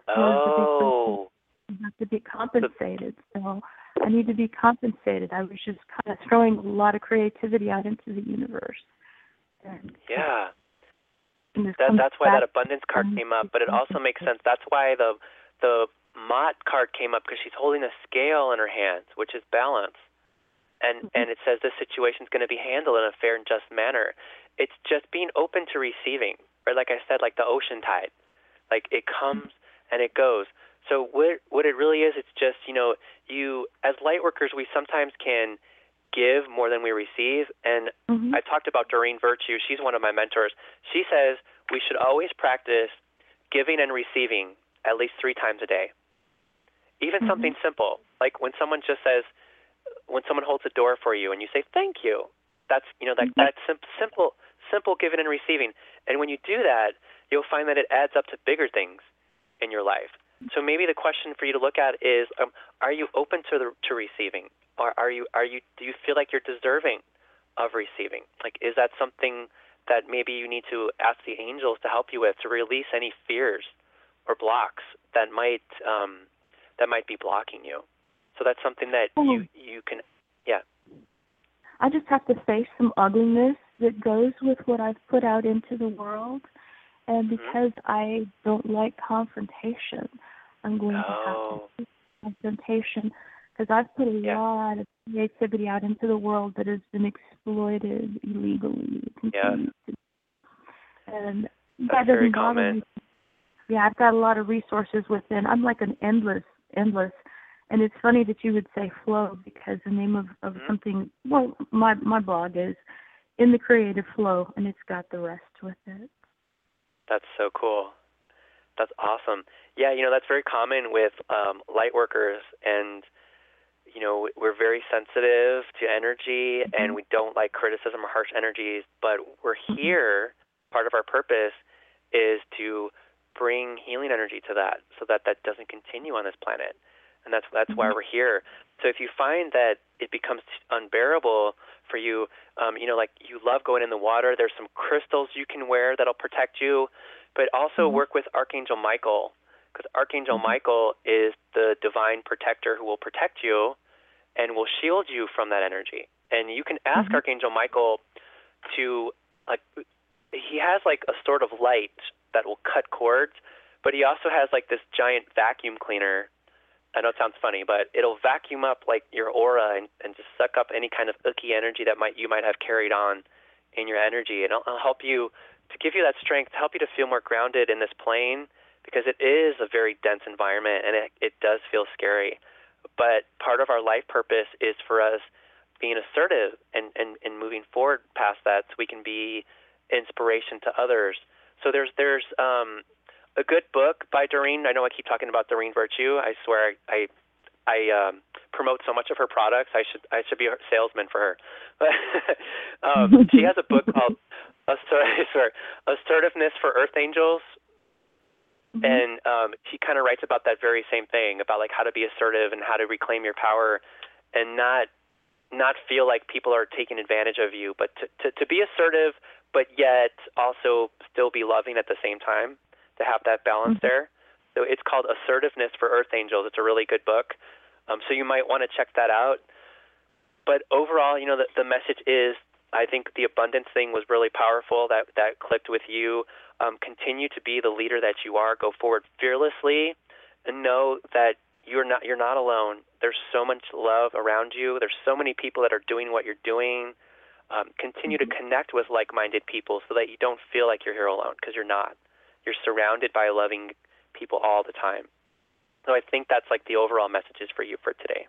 oh. you have to be compensated. So I need to be compensated. I was just kind of throwing a lot of creativity out into the universe. And, yeah. And that, that's why that abundance card came up, but it also makes sense. That's why the the Mott card came up, because she's holding a scale in her hands, which is balance. And mm-hmm. and it says this situation is going to be handled in a fair and just manner. It's just being open to receiving, or like I said, like the ocean tide. Like it comes and it goes. So what what it really is, it's just, you know, you, as light workers, we sometimes can give more than we receive. And mm-hmm. I talked about Doreen Virtue. She's one of my mentors. She says we should always practice giving and receiving at least three times a day. Even mm-hmm. something simple, like when someone just says, when someone holds a door for you and you say, thank you, that's, you know, that, mm-hmm. that's sim- simple, simple giving and receiving. And when you do that, you'll find that it adds up to bigger things in your life. So maybe the question for you to look at is, um, are you open to the, to receiving? Or are you, are you, do you feel like you're deserving of receiving? Like, is that something that maybe you need to ask the angels to help you with, to release any fears or blocks that might, um, that might be blocking you? So that's something that oh. you, you can, yeah. I just have to face some ugliness that goes with what I've put out into the world. And because mm-hmm. I don't like confrontation, I'm going oh. to have to face confrontation, because I've put a yeah. lot of creativity out into the world that has been exploited illegally. Yeah. And that's that very doesn't bother common. me. Yeah, I've got a lot of resources within. I'm like an endless, endless. And it's funny that you would say flow, because the name of, of mm-hmm. something, well, my, my blog is In the Creative Flow, and it's got the rest with it. That's so cool. That's awesome. Yeah, you know, that's very common with um, light workers, and, you know, we're very sensitive to energy, mm-hmm. and we don't like criticism or harsh energies, but we're here, part of our purpose is to bring healing energy to that, so that that doesn't continue on this planet, and that's that's mm-hmm. why we're here. So if you find that it becomes unbearable for you, um, you know, like you love going in the water, there's some crystals you can wear that'll protect you, but also mm-hmm. work with Archangel Michael, because Archangel mm-hmm. Michael is the divine protector who will protect you and will shield you from that energy. And you can ask mm-hmm. Archangel Michael to, like, he has like a sort of light that will cut cords, but he also has like this giant vacuum cleaner. I know it sounds funny, but it'll vacuum up like your aura and, and just suck up any kind of icky energy that might you might have carried on in your energy. And it'll, it'll help you to give you that strength, to help you to feel more grounded in this plane, because it is a very dense environment and it, it does feel scary. But part of our life purpose is for us being assertive and, and, and moving forward past that, so we can be inspiration to others. So there's there's um, a good book by Doreen. I know I keep talking about Doreen Virtue. I swear I I, I um, promote so much of her products. I should I should be a salesman for her. um, she has a book called Assert- Assertiveness for Earth Angels. Mm-hmm. And um, she kind of writes about that very same thing, about like how to be assertive and how to reclaim your power and not not feel like people are taking advantage of you, but to, to, to be assertive, but yet also still be loving at the same time, to have that balance mm-hmm. there. So it's called Assertiveness for Earth Angels. It's a really good book. Um, so you might want to check that out. But overall, you know, the, the message is, I think the abundance thing was really powerful. That that clicked with you. Um, continue to be the leader that you are. Go forward fearlessly, and know that you're not you're not alone. There's so much love around you. There's so many people that are doing what you're doing. Um, continue mm-hmm. to connect with like-minded people so that you don't feel like you're here alone, because you're not. You're surrounded by loving people all the time. So I think that's like the overall messages for you for today.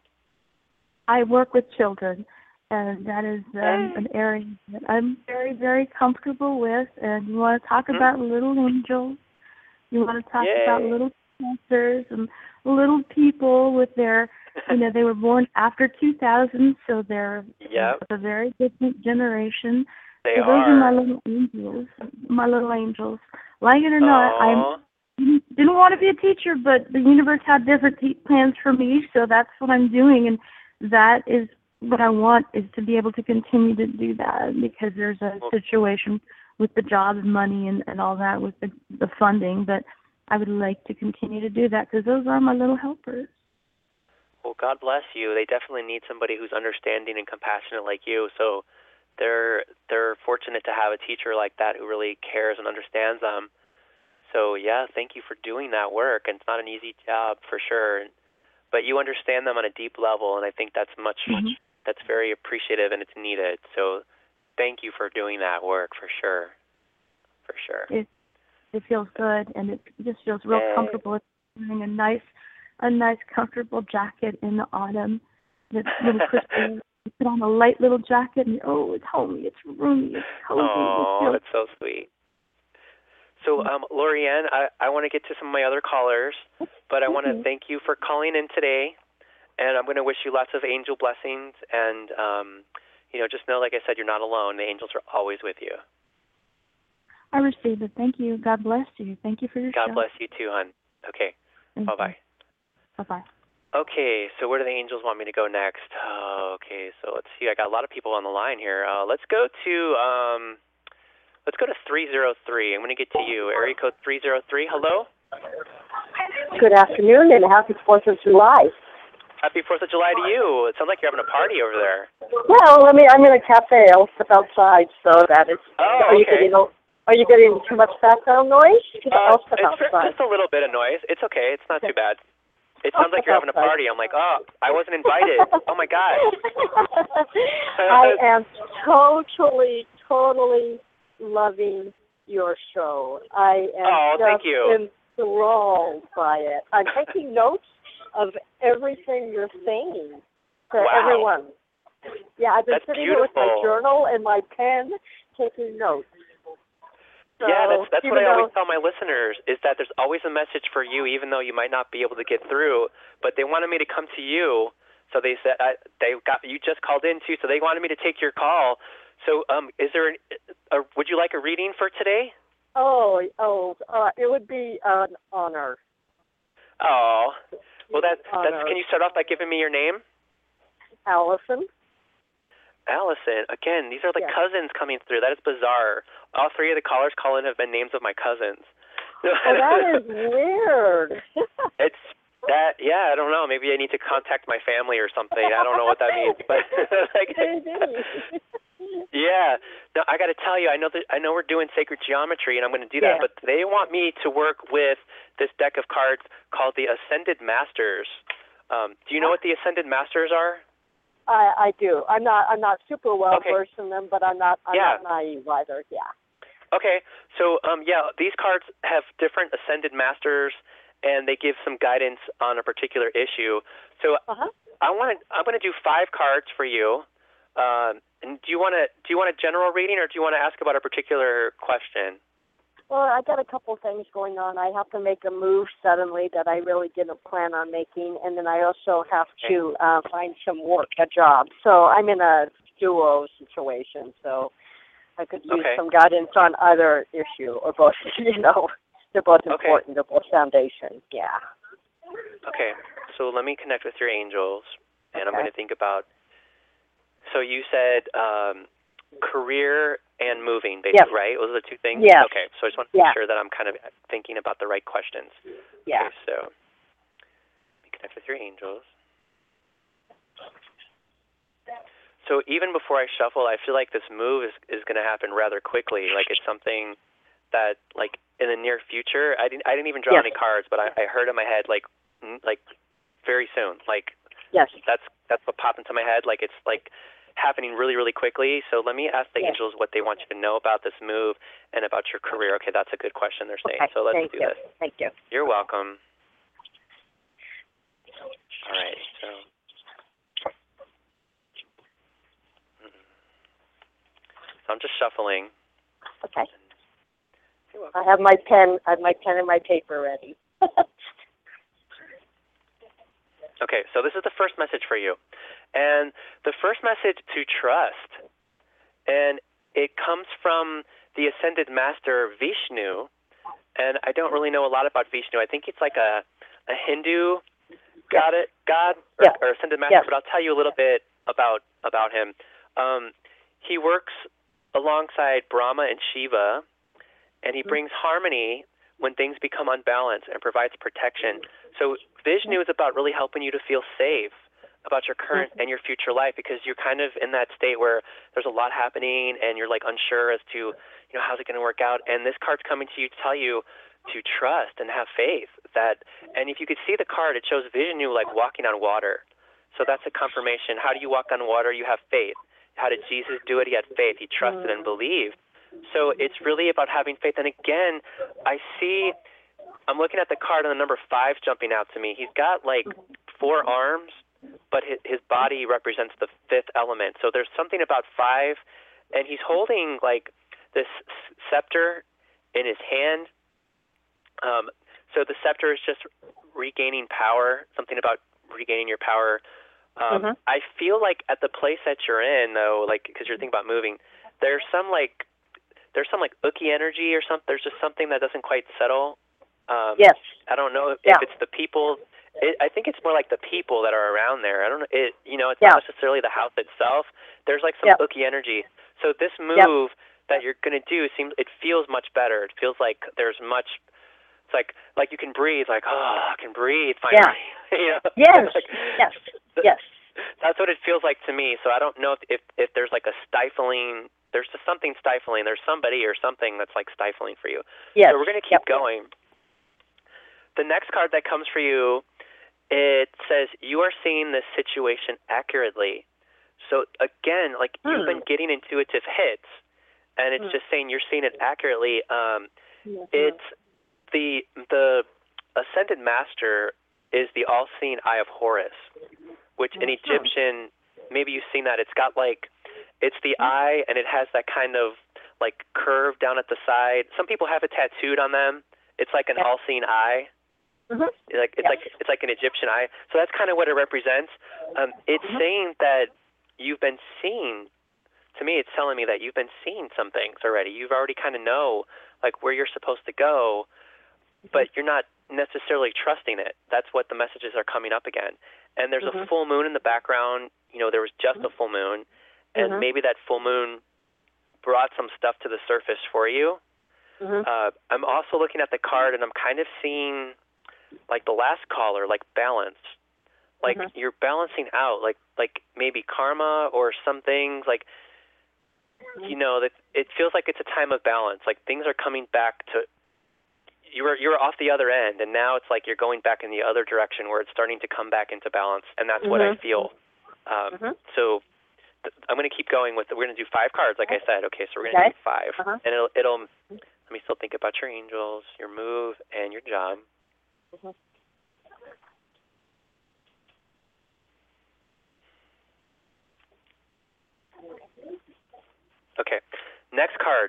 I work with children, and that is um, an area that I'm very, very comfortable with. And you want to talk mm-hmm. about little angels. You want to talk Yay. about little cancers and little people with their, you know, they were born after two thousand, so they're yep. a very different generation. They so those are. are my little angels, my little angels. Like it or not, I didn't want to be a teacher, but the universe had different te- plans for me, so that's what I'm doing. And that is what I want, is to be able to continue to do that, because there's a situation with the job and money and, and all that with the, the funding, but I would like to continue to do that because those are my little helpers. Well, God bless you. They definitely need somebody who's understanding and compassionate like you, so they're they're fortunate to have a teacher like that who really cares and understands them. So, yeah, thank you for doing that work, and it's not an easy job for sure, but you understand them on a deep level, and I think that's much, mm-hmm. much that's very appreciative and it's needed. So thank you for doing that work for sure, for sure. It it feels good, and it just feels real Yay. comfortable. It's wearing a nice, a nice comfortable jacket in the autumn. It's little crystal. You put on a light little jacket, and oh, it's homey, it's roomy, it's cozy. Oh, that's so sweet. So, um, Lorianne, I, I want to get to some of my other callers, but I want to thank you for calling in today, and I'm going to wish you lots of angel blessings, and, um, you know, just know, like I said, you're not alone. The angels are always with you. I received it. Thank you. God bless you. Thank you for your God show. bless you too, hon. Okay. Thank Bye-bye. You. Bye-bye. Okay, so where do the angels want me to go next? Oh, okay, so let's see. I got a lot of people on the line here. Uh, let's go to... Um, Let's go to three zero three. I'm going to get to you. Area code three zero three. Hello? Good afternoon and happy fourth of July. Happy fourth of July to you. It sounds like you're having a party over there. Well, I mean, I'm in a cafe. I'll step outside, so that is... Oh, are you okay. Getting, are you getting too much background noise? Uh, I'll step it's outside. just a little bit of noise. It's okay. It's not too bad. It sounds like you're having a party. I'm like, oh, I wasn't invited. Oh, my gosh. I am totally, totally... loving your show. I am oh, just thank you. enthralled by it. I'm taking notes of everything you're saying to wow. everyone. Yeah, I've been that's sitting beautiful. here with my journal and my pen taking notes. So, yeah, that's that's what I though, always tell my listeners, is that there's always a message for you, even though you might not be able to get through. But they wanted me to come to you, so they said I, they got you just called in too, so they wanted me to take your call. So, um, is there? An, a, would you like a reading for today? Oh, oh, uh, it would be an honor. Oh, well, that, that's. Can you start off by giving me your name? Allison. Allison. Again, these are like yes. cousins coming through. That is bizarre. All three of the callers calling have been names of my cousins. Oh, that is weird. It's that. Yeah, I don't know. Maybe I need to contact my family or something. I don't know what that means, but like. Yeah. No, I got to tell you, I know that I know we're doing sacred geometry, and I'm going to do that. Yeah. But they want me to work with this deck of cards called the Ascended Masters. Um, do you know what the Ascended Masters are? I, I do. I'm not. I'm not super well okay. versed in them, but I'm not. I'm yeah. not naive either. Yeah. Okay. So, um, yeah, these cards have different Ascended Masters, and they give some guidance on a particular issue. So, uh-huh. I want to. I'm going to do five cards for you. Um, and do you want to do you want a general reading, or do you want to ask about a particular question? Well, I got a couple things going on. I have to make a move suddenly that I really didn't plan on making, and then I also have Okay. to uh, find some work, a job. So I'm in a duo situation, so I could use Okay. some guidance on either issue or both. You know, they're both Okay. important. They're both foundation. Yeah. Okay, so let me connect with your angels, and I'm Okay. going to think about. So you said um, career and moving, basically, Yes. right? Those are the two things? Yes. Okay, so I just want to Yeah. make sure that I'm kind of thinking about the right questions. Yeah. Okay, so let me connect with your angels. So even before I shuffle, I feel like this move is, is going to happen rather quickly. Like it's something that, like, in the near future, I didn't I didn't even draw Yes. any cards, but I, I heard in my head, like, mm, like very soon. Like Yes. that's that's what popped into my head. Like it's like happening really, really quickly. So let me ask the Yes. angels what they want you to know about this move and about your career. Okay, that's a good question they're saying. Okay. So let's Thank do you. this. Thank you. You're welcome. All right, so. So I'm just shuffling. Okay. You're welcome. I have my pen. I have my pen and my paper ready. Okay, so this is the first message for you. And the first message to trust, and it comes from the Ascended Master Vishnu, and I don't really know a lot about Vishnu. I think it's like a, a Hindu god, god or, Yeah. or Ascended Master, Yes. but I'll tell you a little bit about, about him. Um, he works alongside Brahma and Shiva, and he Mm-hmm. brings harmony when things become unbalanced and provides protection. So Vishnu is about really helping you to feel safe about your current Mm-hmm. and your future life, because you're kind of in that state where there's a lot happening and you're like unsure as to, you know, how's it going to work out. And this card's coming to you to tell you to trust and have faith that, and if you could see the card, it shows Vishnu like walking on water. So that's a confirmation. How do you walk on water? You have faith. How did Jesus do it? He had faith. He trusted and believed. So it's really about having faith. And again, I see, I'm looking at the card and the number five jumping out to me. He's got like four arms, but his, his body represents the fifth element. So there's something about five, and he's holding like this scepter in his hand. Um, so the scepter is just regaining power, something about regaining your power. Um, Mhm. I feel like at the place that you're in, though, like because you're thinking about moving, there's some like there's some like ooky energy or something. There's just something that doesn't quite settle. Um, Yes. I don't know if, Yeah. if it's the people. It, I think it's more like the people that are around there. I don't know. It you know, it's Yeah. not necessarily the house itself. There's like some Yeah. ooky energy. So this move that you're going to do seems it feels much better. It feels like there's much. It's like like you can breathe. Like oh, I can breathe finally. you know? Yes. Like, Yes. th- Yes. That's what it feels like to me. So I don't know if, if if there's like a stifling. There's just something stifling. There's somebody or something that's like stifling for you. Yes. So we're going to keep Yep. going. The next card that comes for you, it says you are seeing this situation accurately. So again, like Hmm. you've been getting intuitive hits, and it's Hmm. just saying you're seeing it accurately. Um, Mhm. it's the the Ascended Master is the all-seeing eye of Horus, which in Mhm. Egyptian, maybe you've seen that. It's got like, it's the eye, and it has that kind of like curve down at the side. Some people have it tattooed on them. It's like an Yeah. all-seeing eye. Mhm. Like it's Yeah. like it's like an Egyptian eye. So that's kind of what it represents. Um, it's Mhm. saying that you've been seeing. To me, it's telling me that you've been seeing some things already. You've already kind of know like where you're supposed to go, but you're not necessarily trusting it. That's what the messages are coming up again. And there's a Mhm. full moon in the background. You know, there was just a full moon, and Mhm. maybe that full moon brought some stuff to the surface for you. Mhm. Uh, I'm also looking at the card, and I'm kind of seeing like the last caller, like balance. Like Mhm. you're balancing out, like like maybe karma or some things. Like you know, that it feels like it's a time of balance. Like things are coming back to you were you were off the other end, and now it's like you're going back in the other direction where it's starting to come back into balance, and that's what I Mhm. feel. Um, Mhm. So th- I'm going to keep going with. We're going to do five cards, like I said. Okay, so we're going to Okay. do five, Uh-huh. and it'll it'll. Let me still think about your angels, your move, and your job. Mhm. Okay, next card.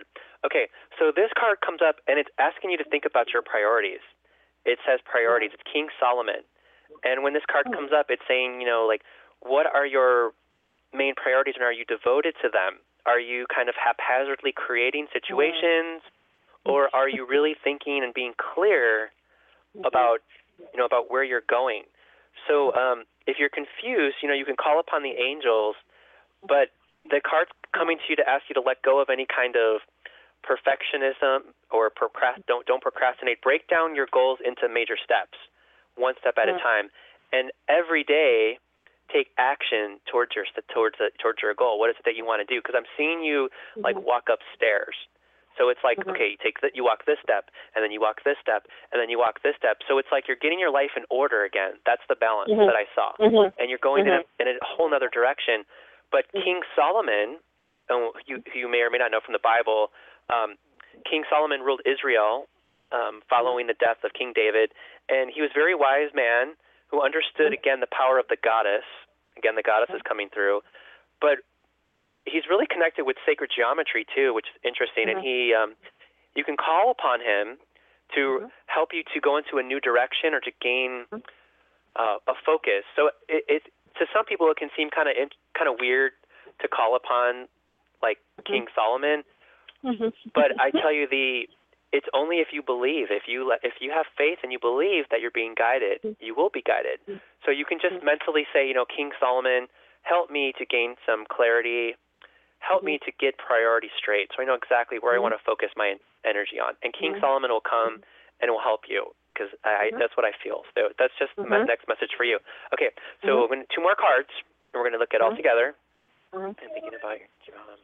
Okay, so this card comes up, and it's asking you to think about your priorities. It says priorities. It's King Solomon. And when this card comes up, it's saying, you know, like, what are your main priorities, and are you devoted to them? Are you kind of haphazardly creating situations, or are you really thinking and being clear about, you know, about where you're going? So um, if you're confused, you know, you can call upon the angels, but the card's coming to you to ask you to let go of any kind of perfectionism or procrast- don't don't procrastinate. Break down your goals into major steps, one step at a time, and every day take action towards your towards the, towards your goal. What is it that you want to do? Because I'm seeing you like walk upstairs. So it's like, okay, you take the, you walk this step, and then you walk this step, and then you walk this step. So it's like you're getting your life in order again. That's the balance Mhm. that I saw. Mhm. And you're going Mhm. in, a, in a whole other direction. But King Solomon, who you, who you may or may not know from the Bible, um, King Solomon ruled Israel um, following the death of King David, and he was a very wise man who understood, again, the power of the goddess. Again, the goddess is coming through. But he's really connected with sacred geometry, too, which is interesting. Mm-hmm. And he, um, you can call upon him to mm-hmm. help you to go into a new direction or to gain uh, a focus. So it, it, to some people, it can seem kind of kind of weird to call upon, like, mm-hmm. King Solomon. Mm-hmm. But I tell you, the it's only if you believe. If you if you have faith and you believe that you're being guided, you will be guided. So you can just mentally say, you know, King Solomon, help me to gain some clarity. Help me to get priorities straight so I know exactly where I want to focus my energy on. And King Solomon will come and will help you because I, that's what I feel. So that's just the mm-hmm. next message for you. Okay, so mm-hmm. we're gonna, two more cards, and we're going to look at all together. Mm-hmm. And thinking about your job.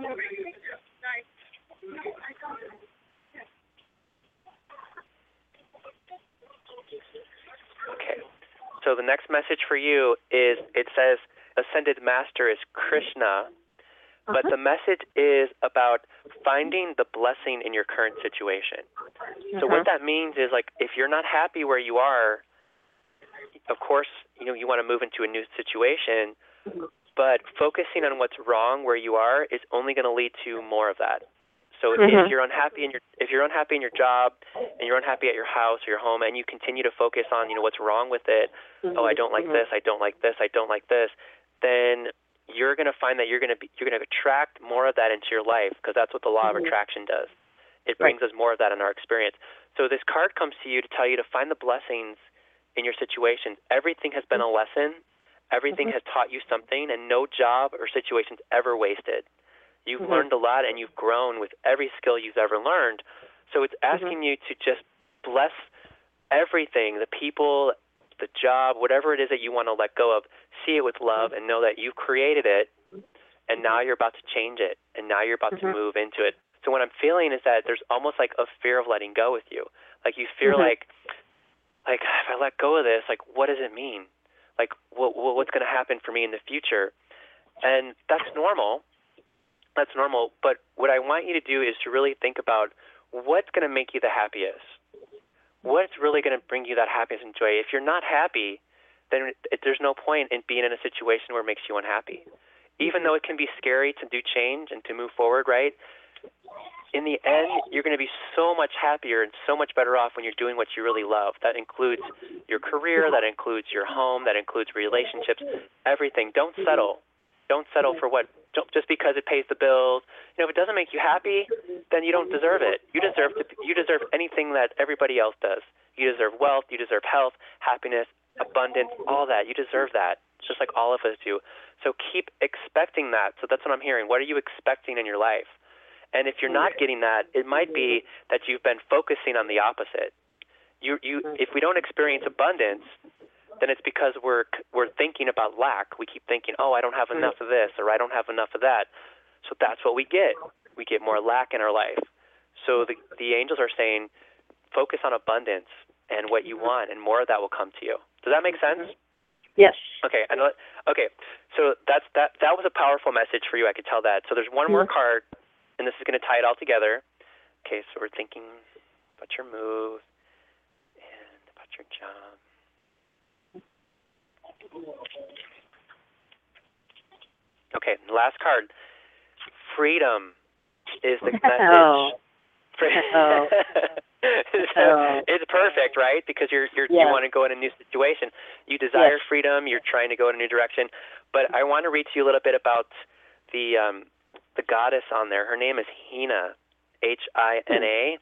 Okay, so the next message for you is, it says, Ascended Master is Krishna, uh-huh. but the message is about finding the blessing in your current situation. Uh-huh. So what that means is, like, if you're not happy where you are, of course, you know, you want to move into a new situation, uh-huh. but focusing on what's wrong where you are is only going to lead to more of that. So mm-hmm. if you're unhappy in your if you're unhappy in your job and you're unhappy at your house or your home, and you continue to focus on, you know, what's wrong with it, mm-hmm. oh, I don't like mm-hmm. this, I don't like this, I don't like this, then you're going to find that you're going to be you're going to attract more of that into your life, because that's what the law mm-hmm. of attraction does. It brings right. us more of that in our experience. So this card comes to you to tell you to find the blessings in your situations. Everything has been a lesson. Everything mm-hmm. has taught you something, and no job or situation's ever wasted. You've mm-hmm. learned a lot, and you've grown with every skill you've ever learned. So it's asking mm-hmm. you to just bless everything, the people, the job, whatever it is that you want to let go of. See it with love and know that you've created it, and now you're about to change it, and now you're about mm-hmm. to move into it. So what I'm feeling is that there's almost like a fear of letting go with you. Like you fear mm-hmm. like, like if I let go of this, like what does it mean? Like what, what's going to happen for me in the future? And that's normal. That's normal, but what I want you to do is to really think about what's going to make you the happiest. What's really going to bring you that happiness and joy? If you're not happy, then it, there's no point in being in a situation where it makes you unhappy. Even though it can be scary to do change and to move forward, right? In the end, you're going to be so much happier and so much better off when you're doing what you really love. That includes your career, that includes your home, that includes relationships, everything. Don't settle. Don't settle for what, don't, just because it pays the bills. You know, if it doesn't make you happy, then you don't deserve it. You deserve to, you deserve anything that everybody else does. You deserve wealth, you deserve health, happiness, abundance, all that. You deserve that, just like all of us do. So keep expecting that. So that's what I'm hearing. What are you expecting in your life? And if you're not getting that, it might be that you've been focusing on the opposite. You, you, if we don't experience abundance, then it's because we're we're thinking about lack. We keep thinking, oh, I don't have enough of this, or I don't have enough of that. So that's what we get. We get more lack in our life. So the the angels are saying, focus on abundance and what you want, and more of that will come to you. Does that make sense? Yes. Okay. I know. Okay. So that's that. That was a powerful message for you. I could tell that. So there's one more card, and this is going to tie it all together. Okay. So we're thinking about your move and about your job. Okay, last card, freedom. is the message. Oh. For, Oh. so Oh. it's perfect, right? Because you're, you're Yeah. you want to go in a new situation. You desire Yes. freedom. You're trying to go in a new direction. But I want to read to you a little bit about the um, the goddess on there. Her name is Hina, H I N A,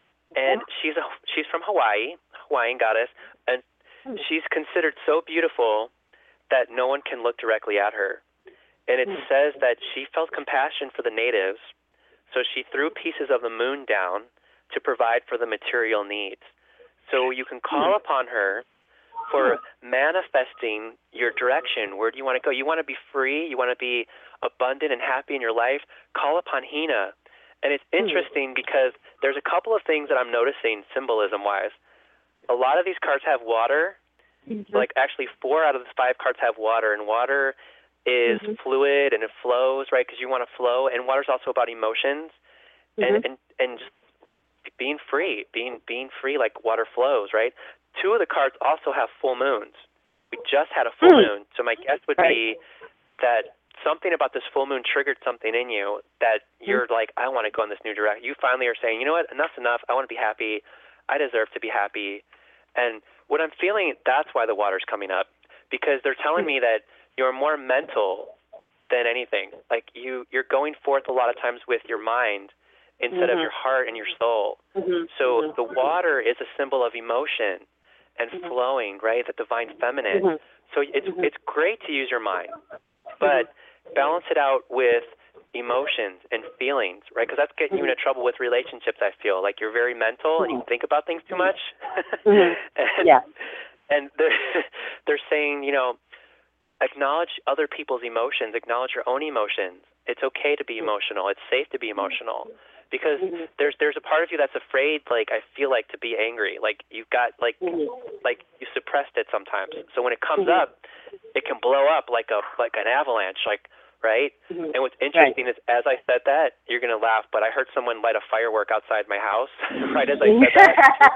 and she's a she's from Hawaii, Hawaiian goddess, and she's considered so beautiful that no one can look directly at her. And it says that she felt compassion for the natives, so she threw pieces of the moon down to provide for the material needs. So you can call upon her for manifesting your direction. Where do you want to go? You want to be free? You want to be abundant and happy in your life? Call upon Hina. And it's interesting because there's a couple of things that I'm noticing symbolism-wise. A lot of these cards have water. Mm-hmm. Like actually four out of the five cards have water, and water is mm-hmm. fluid and it flows, right? Because you want to flow, and water's also about emotions mm-hmm. and, and and just being free, being being free like water flows, right? Two of the cards also have full moons. We just had a full mm-hmm. moon, so my guess would right. be that something about this full moon triggered something in you that you're mm-hmm. like, I want to go in this new direction. You finally are saying, you know what, enough's enough. I want to be happy. I deserve to be happy. And what I'm feeling, that's why the water's coming up, because they're telling me that you're more mental than anything. Like you, you're going forth a lot of times with your mind instead mm-hmm. of your heart and your soul. Mm-hmm. So mm-hmm. the water is a symbol of emotion and mm-hmm. flowing, right? The divine feminine. Mm-hmm. So it's mm-hmm. it's great to use your mind, but mm-hmm. balance it out with emotions and feelings, right? Because that's getting mm-hmm. you into trouble with relationships, I feel. Like you're very mental and you think about things too much. Mm-hmm. and, yeah. And they're, they're saying, you know, acknowledge other people's emotions, acknowledge your own emotions. It's okay to be emotional. It's safe to be emotional. Because mm-hmm. there's there's a part of you that's afraid, like, I feel like, to be angry. Like, you've got, like, mm-hmm. like you suppressed it sometimes. So when it comes mm-hmm. up, it can blow up like a like an avalanche, like, right? Mm-hmm. And what's interesting right. is, as I said that, you're going to laugh, but I heard someone light a firework outside my house right as I said that.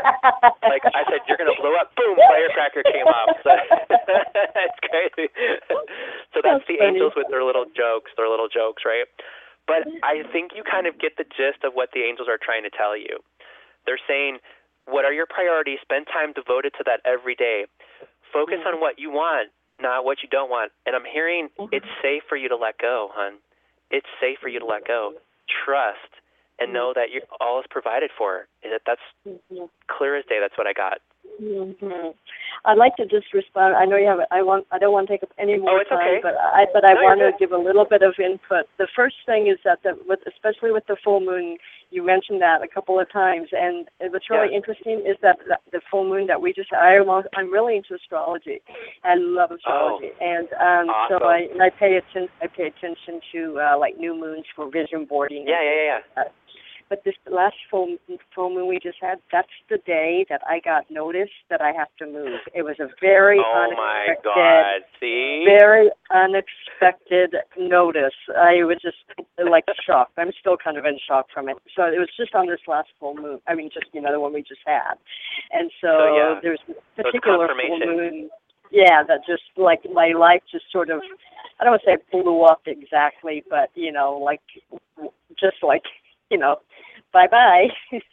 Like, I said, you're going to blow up. Boom, firecracker came off. So that's crazy. So that's, that's the funny. Angels with their little jokes, their little jokes, right? But I think you kind of get the gist of what the angels are trying to tell you. They're saying, what are your priorities? Spend time devoted to that every day. Focus mm-hmm. on what you want, not what you don't want. And I'm hearing mm-hmm. it's safe for you to let go, hon. It's safe for you to let go. Trust and know that you're, all is provided for. That's mm-hmm. clear as day. That's what I got. Mm-hmm. I'd like to just respond. I know you have. I want. I don't want to take up any more oh, it's time, okay. but I. But I no, want to give a little bit of input. The first thing is that, the, with, especially with the full moon, you mentioned that a couple of times, and what's really yeah. interesting is that the full moon that we just. I am. I'm really into astrology. I love astrology, oh, and um, awesome. so I. And I pay attention. I pay attention to uh, like new moons for vision boarding. Yeah, yeah, yeah. Uh, But this last full, full moon we just had, that's the day that I got notice that I have to move. It was a very oh unexpected, my God. See? very unexpected notice. I was just like shocked. I'm still kind of in shock from it. So it was just on this last full moon. I mean, just, you know, the one we just had. And so, so yeah. there's a so particular full moon. Yeah, that just, like, my life just sort of, I don't want to say blew up exactly, but, you know, like, just like, you know, bye-bye.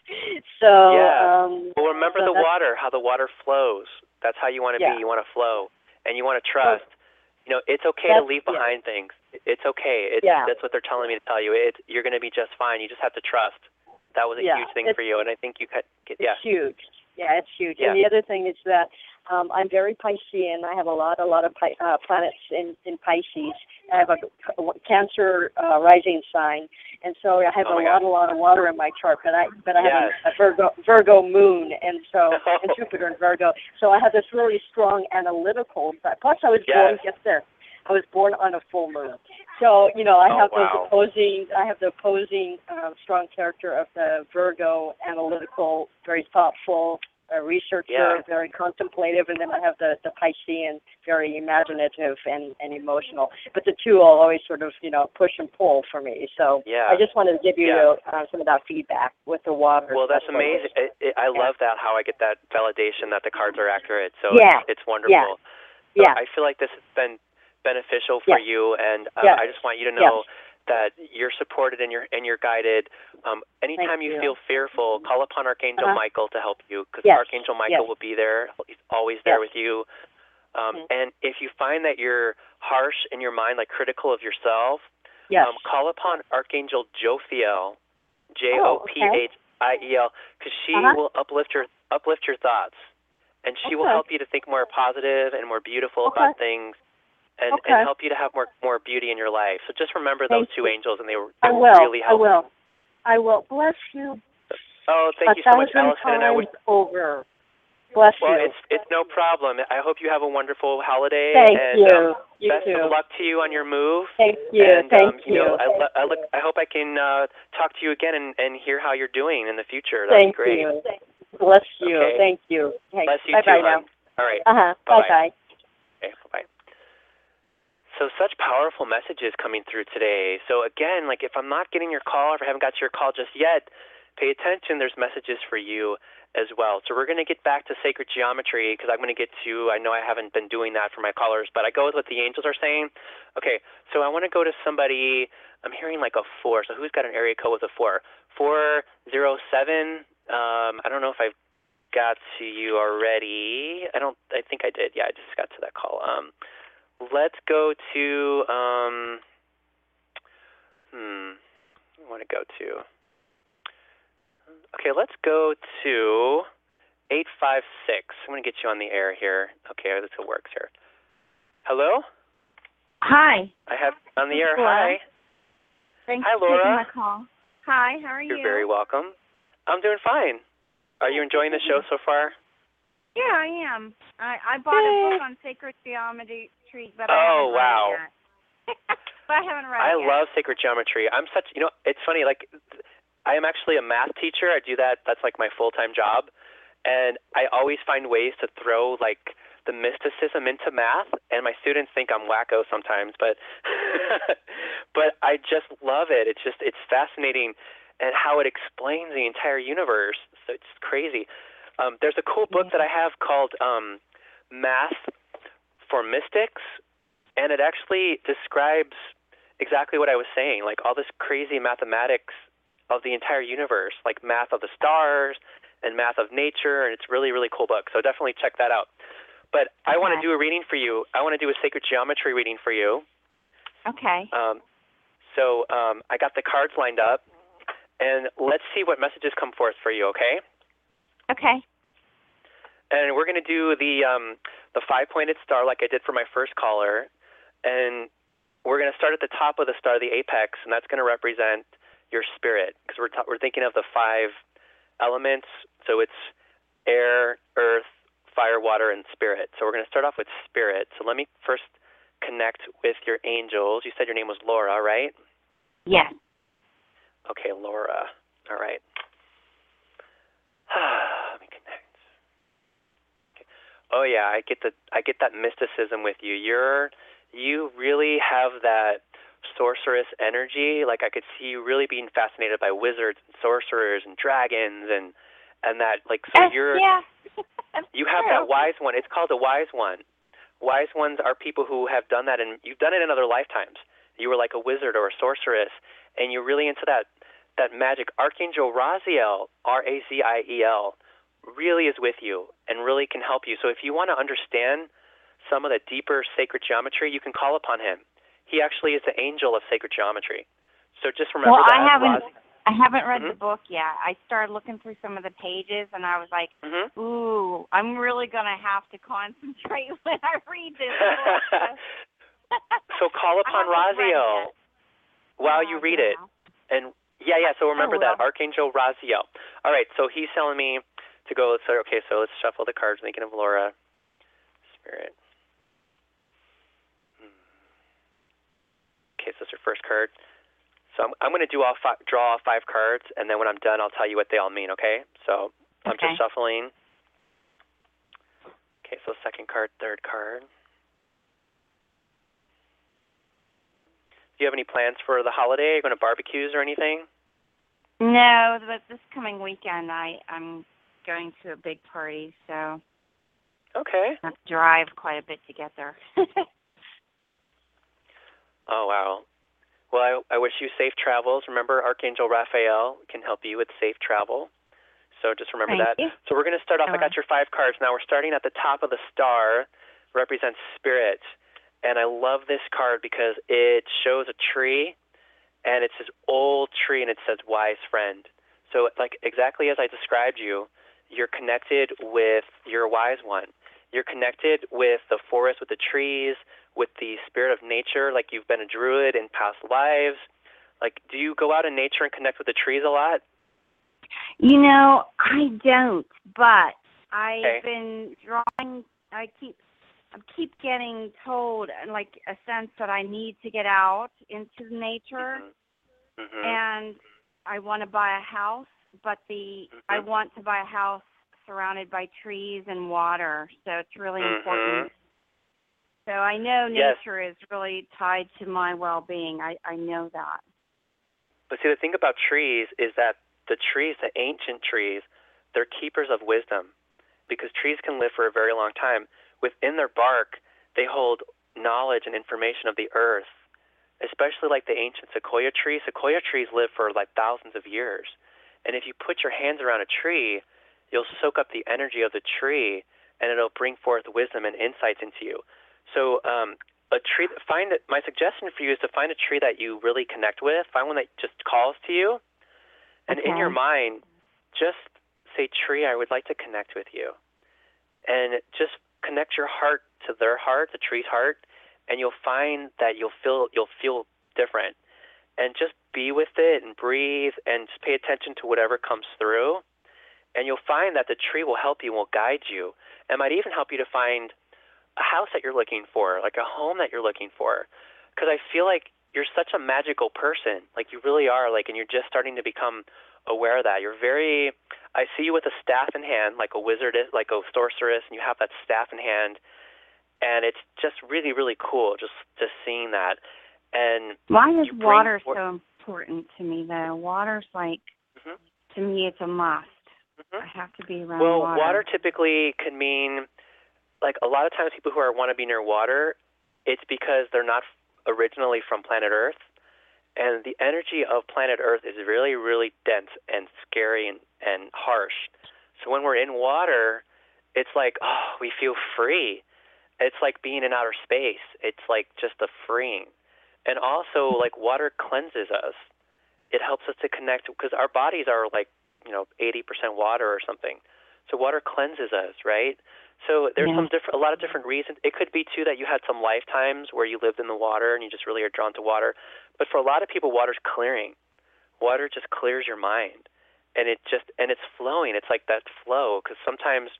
so, yeah. um, well, remember so the water, how the water flows. That's how you want to yeah. be. You want to flow. And you want to trust. Oh. You know, it's okay that's, to leave behind yeah. things. It's okay. It's, yeah. That's what they're telling me to tell you. It, you're going to be just fine. You just have to trust. That was a yeah. huge thing it's, for you, and I think you could get, yeah. It's huge. Yeah, it's huge. Yeah. And the other thing is that um, I'm very Piscean. I have a lot, a lot of pi- uh, planets in, in Pisces. I have a, a Cancer uh, rising sign, and so I have oh a lot, God. a lot of water in my chart. But I, but I yes. have a, a Virgo, Virgo moon, and so and Jupiter in Virgo. So I have this really strong analytical side. Plus, I was yes. born. Get this. I was born on a full moon. So, you know, I oh, have wow. those opposing, I have the opposing uh, strong character of the Virgo, analytical, very thoughtful, a researcher, yeah. very contemplative, and then I have the, the Piscean, very imaginative and, and emotional. But the two will always sort of, you know, push and pull for me. So yeah. I just wanted to give you yeah. uh, some of that feedback with the water. Well, that's amazing. It, it, I yeah. love that, how I get that validation that the cards are accurate. So yeah. it's, it's wonderful. Yeah. So yeah. I feel like this has been beneficial for yeah. you, and uh, yeah. I just want you to know yeah. that you're supported and you're and you're guided. Um, anytime you. you feel fearful, call upon Archangel uh-huh. Michael to help you, because yes. Archangel Michael yes. will be there. He's always there yes. with you. Um, mm-hmm. And if you find that you're harsh in your mind, like critical of yourself, yes. um, call upon Archangel Jophiel, J O P H I E L, because she uh-huh. will uplift your uplift your thoughts, and she okay. will help you to think more positive and more beautiful okay. about things, and, okay. and help you to have more more beauty in your life. So just remember Thank those two you. angels, and they, they I will will. really help. I will. I will. Bless you. Oh, thank A you so much, thousand Allison. And I would. Over. Bless well, you. it's it's no problem. I hope you have a wonderful holiday. Thank and, you. Um, you best too. of luck to you on your move. Thank you. And, Thank um, you. you. Know, I, I, look, I hope I can uh, talk to you again and, and hear how you're doing in the future. That'd Thank be great. you. Bless you. Okay. Thank you. Okay. Bless you bye too, bye now. All right. Uh-huh. Bye-bye. Bye-bye. Okay, bye-bye. So such powerful messages coming through today. So again, like if I'm not getting your call, or if I haven't got to your call just yet, pay attention. There's messages for you as well. So we're going to get back to sacred geometry, because I'm going to get to, I know I haven't been doing that for my callers, but I go with what the angels are saying. Okay, so I want to go to somebody, I'm hearing like a four. So who's got an area code with a four? four zero seven. Um, I don't know if I've got to you already. I don't, I think I did. Yeah, I just got to that call. Um, let's go to, um, hmm, I want to go to. Okay, let's go to eight five six. I'm going to get you on the air here. Okay, this works here. Hello? Hi. I have on the air. Laura. Hi. Thanks Hi, for Laura. taking my call. Hi, how are You're you? You're very welcome. I'm doing fine. Are you enjoying the show so far? Yeah, I am. I, I bought Yay. a book on sacred geometry, but I Oh, haven't wow. read it yet. but I haven't read I it yet. love sacred geometry. I'm such, you know, it's funny, like, I am actually a math teacher. I do that. That's like my full-time job. And I always find ways to throw, like, the mysticism into math, and my students think I'm wacko sometimes, but but I just love it. It's just, it's fascinating, and how it explains the entire universe. So it's crazy. Um, there's a cool book that I have called um, Math for Mystics, and it actually describes exactly what I was saying, like all this crazy mathematics of the entire universe, like math of the stars and math of nature, and it's really, really cool book. So definitely check that out. But I okay. want to do a reading for you. I want to do a sacred geometry reading for you. Okay. Um, so um, I got the cards lined up, and let's see what messages come forth for you, okay? Okay. And we're going to do the um, the five-pointed star like I did for my first caller, and we're going to start at the top of the star, the apex, and that's going to represent your spirit, because we're, we're thinking of the five elements. So it's air, earth, fire, water, and spirit. So we're going to start off with spirit. So let me first connect with your angels. You said your name was Laura, right? Yes. Okay, Laura. All right. Let me connect. Okay. Oh yeah, I get the I get that mysticism with you. You're you really have that sorceress energy. Like I could see you really being fascinated by wizards and sorcerers and dragons and and that like so uh, you're yeah. you have true. that wise one. It's called a wise one. Wise ones are people who have done that, and you've done it in other lifetimes. You were like a wizard or a sorceress, and you're really into that that magic. Archangel Raziel, R A Z I E L, really is with you and really can help you. So if you want to understand some of the deeper sacred geometry, you can call upon him. He actually is the angel of sacred geometry. So just remember well, that. I haven't, Razi- I haven't read mm-hmm. the book yet. I started looking through some of the pages, and I was like, mm-hmm. ooh, I'm really going to have to concentrate when I read this book. So call upon Raziel while you read it. And yeah, yeah, so remember that, Archangel Raziel. All right, so he's telling me to go, so, okay, so let's shuffle the cards, thinking of Laura. Spirit. Okay, so that's your first card. So I'm, I'm going to do all five, draw all five cards, and then when I'm done, I'll tell you what they all mean, okay? So I'm okay. just shuffling. Okay, so second card, third card. Do you have any plans for the holiday? Are you going to barbecues or anything? No, but this coming weekend, I, I'm going to a big party, so okay. I have to drive quite a bit to get there. Oh, wow. Well, I, I wish you safe travels. Remember, Archangel Raphael can help you with safe travel. So just remember Thank that. you. So we're going to start off. I got your five cards. Now we're starting at the top of the star, represents spirit. And I love this card because it shows a tree, and it's this old tree, and it says wise friend. So like exactly as I described you, you're connected with your wise one. You're connected with the forest, with the trees, with the spirit of nature, like you've been a druid in past lives. Like, do you go out in nature and connect with the trees a lot? You know, I don't, but I've Okay. been drawing, I keep, I keep getting told, like, a sense that I need to get out into nature, Mm-hmm. Mm-hmm. and I want to buy a house, but the, Mm-hmm. I want to buy a house surrounded by trees and water, so it's really Mm-hmm. important. So I know Yes. nature is really tied to my well-being. I, I know that. But see, the thing about trees is that the trees, the ancient trees, they're keepers of wisdom, because trees can live for a very long time. Within their bark, they hold knowledge and information of the earth, especially like the ancient sequoia trees. Sequoia trees live for like thousands of years. And if you put your hands around a tree, you'll soak up the energy of the tree, and it'll bring forth wisdom and insights into you. So um, a tree, find it, my suggestion for you is to find a tree that you really connect with. Find one that just calls to you. And in Okay. your mind, just say, tree, I would like to connect with you. And just connect your heart to their heart, the tree's heart, and you'll find that you'll feel you'll feel different. And just be with it and breathe and just pay attention to whatever comes through. And you'll find that the tree will help you and will guide you. It might even help you to find a house that you're looking for, like a home that you're looking for. Because I feel like you're such a magical person, like you really are, like, and you're just starting to become aware of that. You're very, I see you with a staff in hand, like a wizard, like a sorceress, and you have that staff in hand, and it's just really, really cool, just just seeing that. And why is you bring water for- so important to me, though? Water's like, Mhm. to me, it's a must. Mhm. I have to be around Well, water. water typically can mean, like a lot of times people who are want to be near water, it's because they're not originally from planet Earth, and the energy of planet Earth is really, really dense and scary and, and harsh. So when we're in water, it's like, oh, we feel free. It's like being in outer space. It's like just a freeing. And also, like, water cleanses us. It helps us to connect, because our bodies are like, you know, eighty percent water or something. So water cleanses us, right? So there's Yeah. some different, a lot of different reasons. It could be too that you had some lifetimes where you lived in the water and you just really are drawn to water. But for a lot of people, water's clearing. Water just clears your mind, and it just and it's flowing. It's like that flow, because sometimes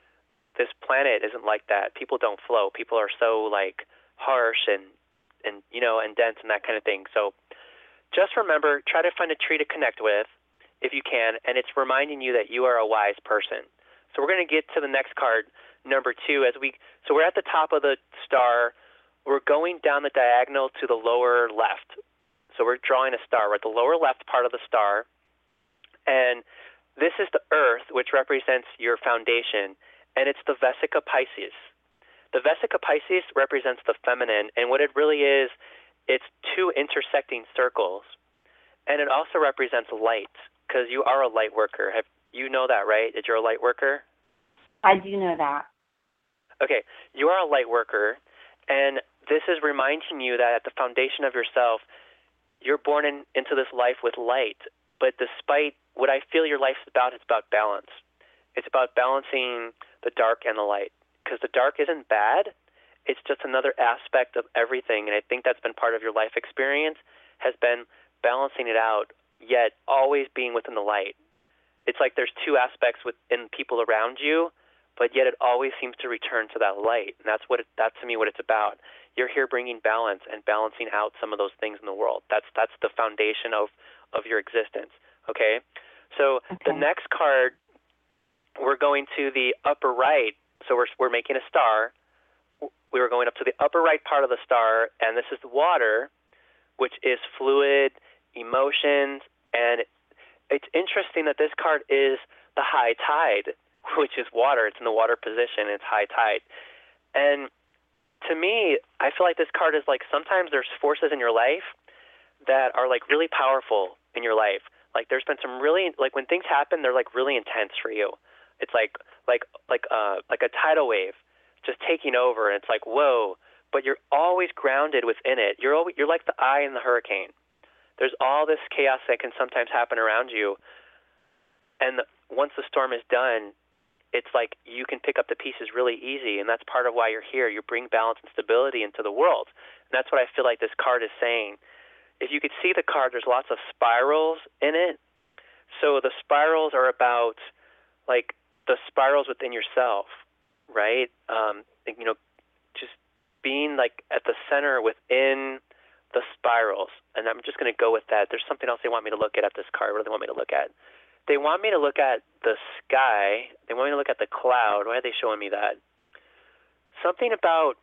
this planet isn't like that. People don't flow. People are so like harsh and and you know and dense and that kind of thing. So just remember, try to find a tree to connect with if you can, and it's reminding you that you are a wise person. So we're going to get to the next card, number two, as we so we're at the top of the star. We're going down the diagonal to the lower left. So we're drawing a star. We're at the lower left part of the star, and this is the Earth, which represents your foundation, and it's the Vesica Pisces. The Vesica Pisces represents the feminine, and what it really is, it's two intersecting circles, and it also represents light, because you are a light worker. Have you know that, right? That you're a light worker? I do know that. Okay, you are a light worker, and this is reminding you that at the foundation of yourself, you're born in, into this life with light. But despite what I feel your life's about, it's about balance. It's about balancing the dark and the light, because the dark isn't bad. It's just another aspect of everything, and I think that's been part of your life experience, has been balancing it out, yet always being within the light. It's like there's two aspects within people around you, but yet it always seems to return to that light, and that's what it, that's to me what it's about. You're here bringing balance and balancing out some of those things in the world. That's that's the foundation of, of your existence, okay? So Okay. the next card, we're going to the upper right, so we're we're making a star. We were going up to the upper right part of the star, and this is the water, which is fluid, emotions, and it's interesting that this card is the high tide, which is water. It's in the water position. It's high tide. And to me, I feel like this card is like sometimes there's forces in your life that are like really powerful in your life. Like there's been some really, like when things happen, they're like really intense for you. It's like like like uh like a tidal wave just taking over, and it's like whoa. But you're always grounded within it. You're always, you're like the eye in the hurricane. There's all this chaos that can sometimes happen around you, and the, once the storm is done, it's like you can pick up the pieces really easy, and that's part of why you're here. You bring balance and stability into the world, and that's what I feel like this card is saying. If you could see the card, there's lots of spirals in it. So the spirals are about like the spirals within yourself, right? Um, you know, just being like at the center within the spirals. And I'm just going to go with that. There's something else they want me to look at at this card. What do they want me to look at? They want me to look at the sky. They want me to look at the cloud. Why are they showing me that? Something about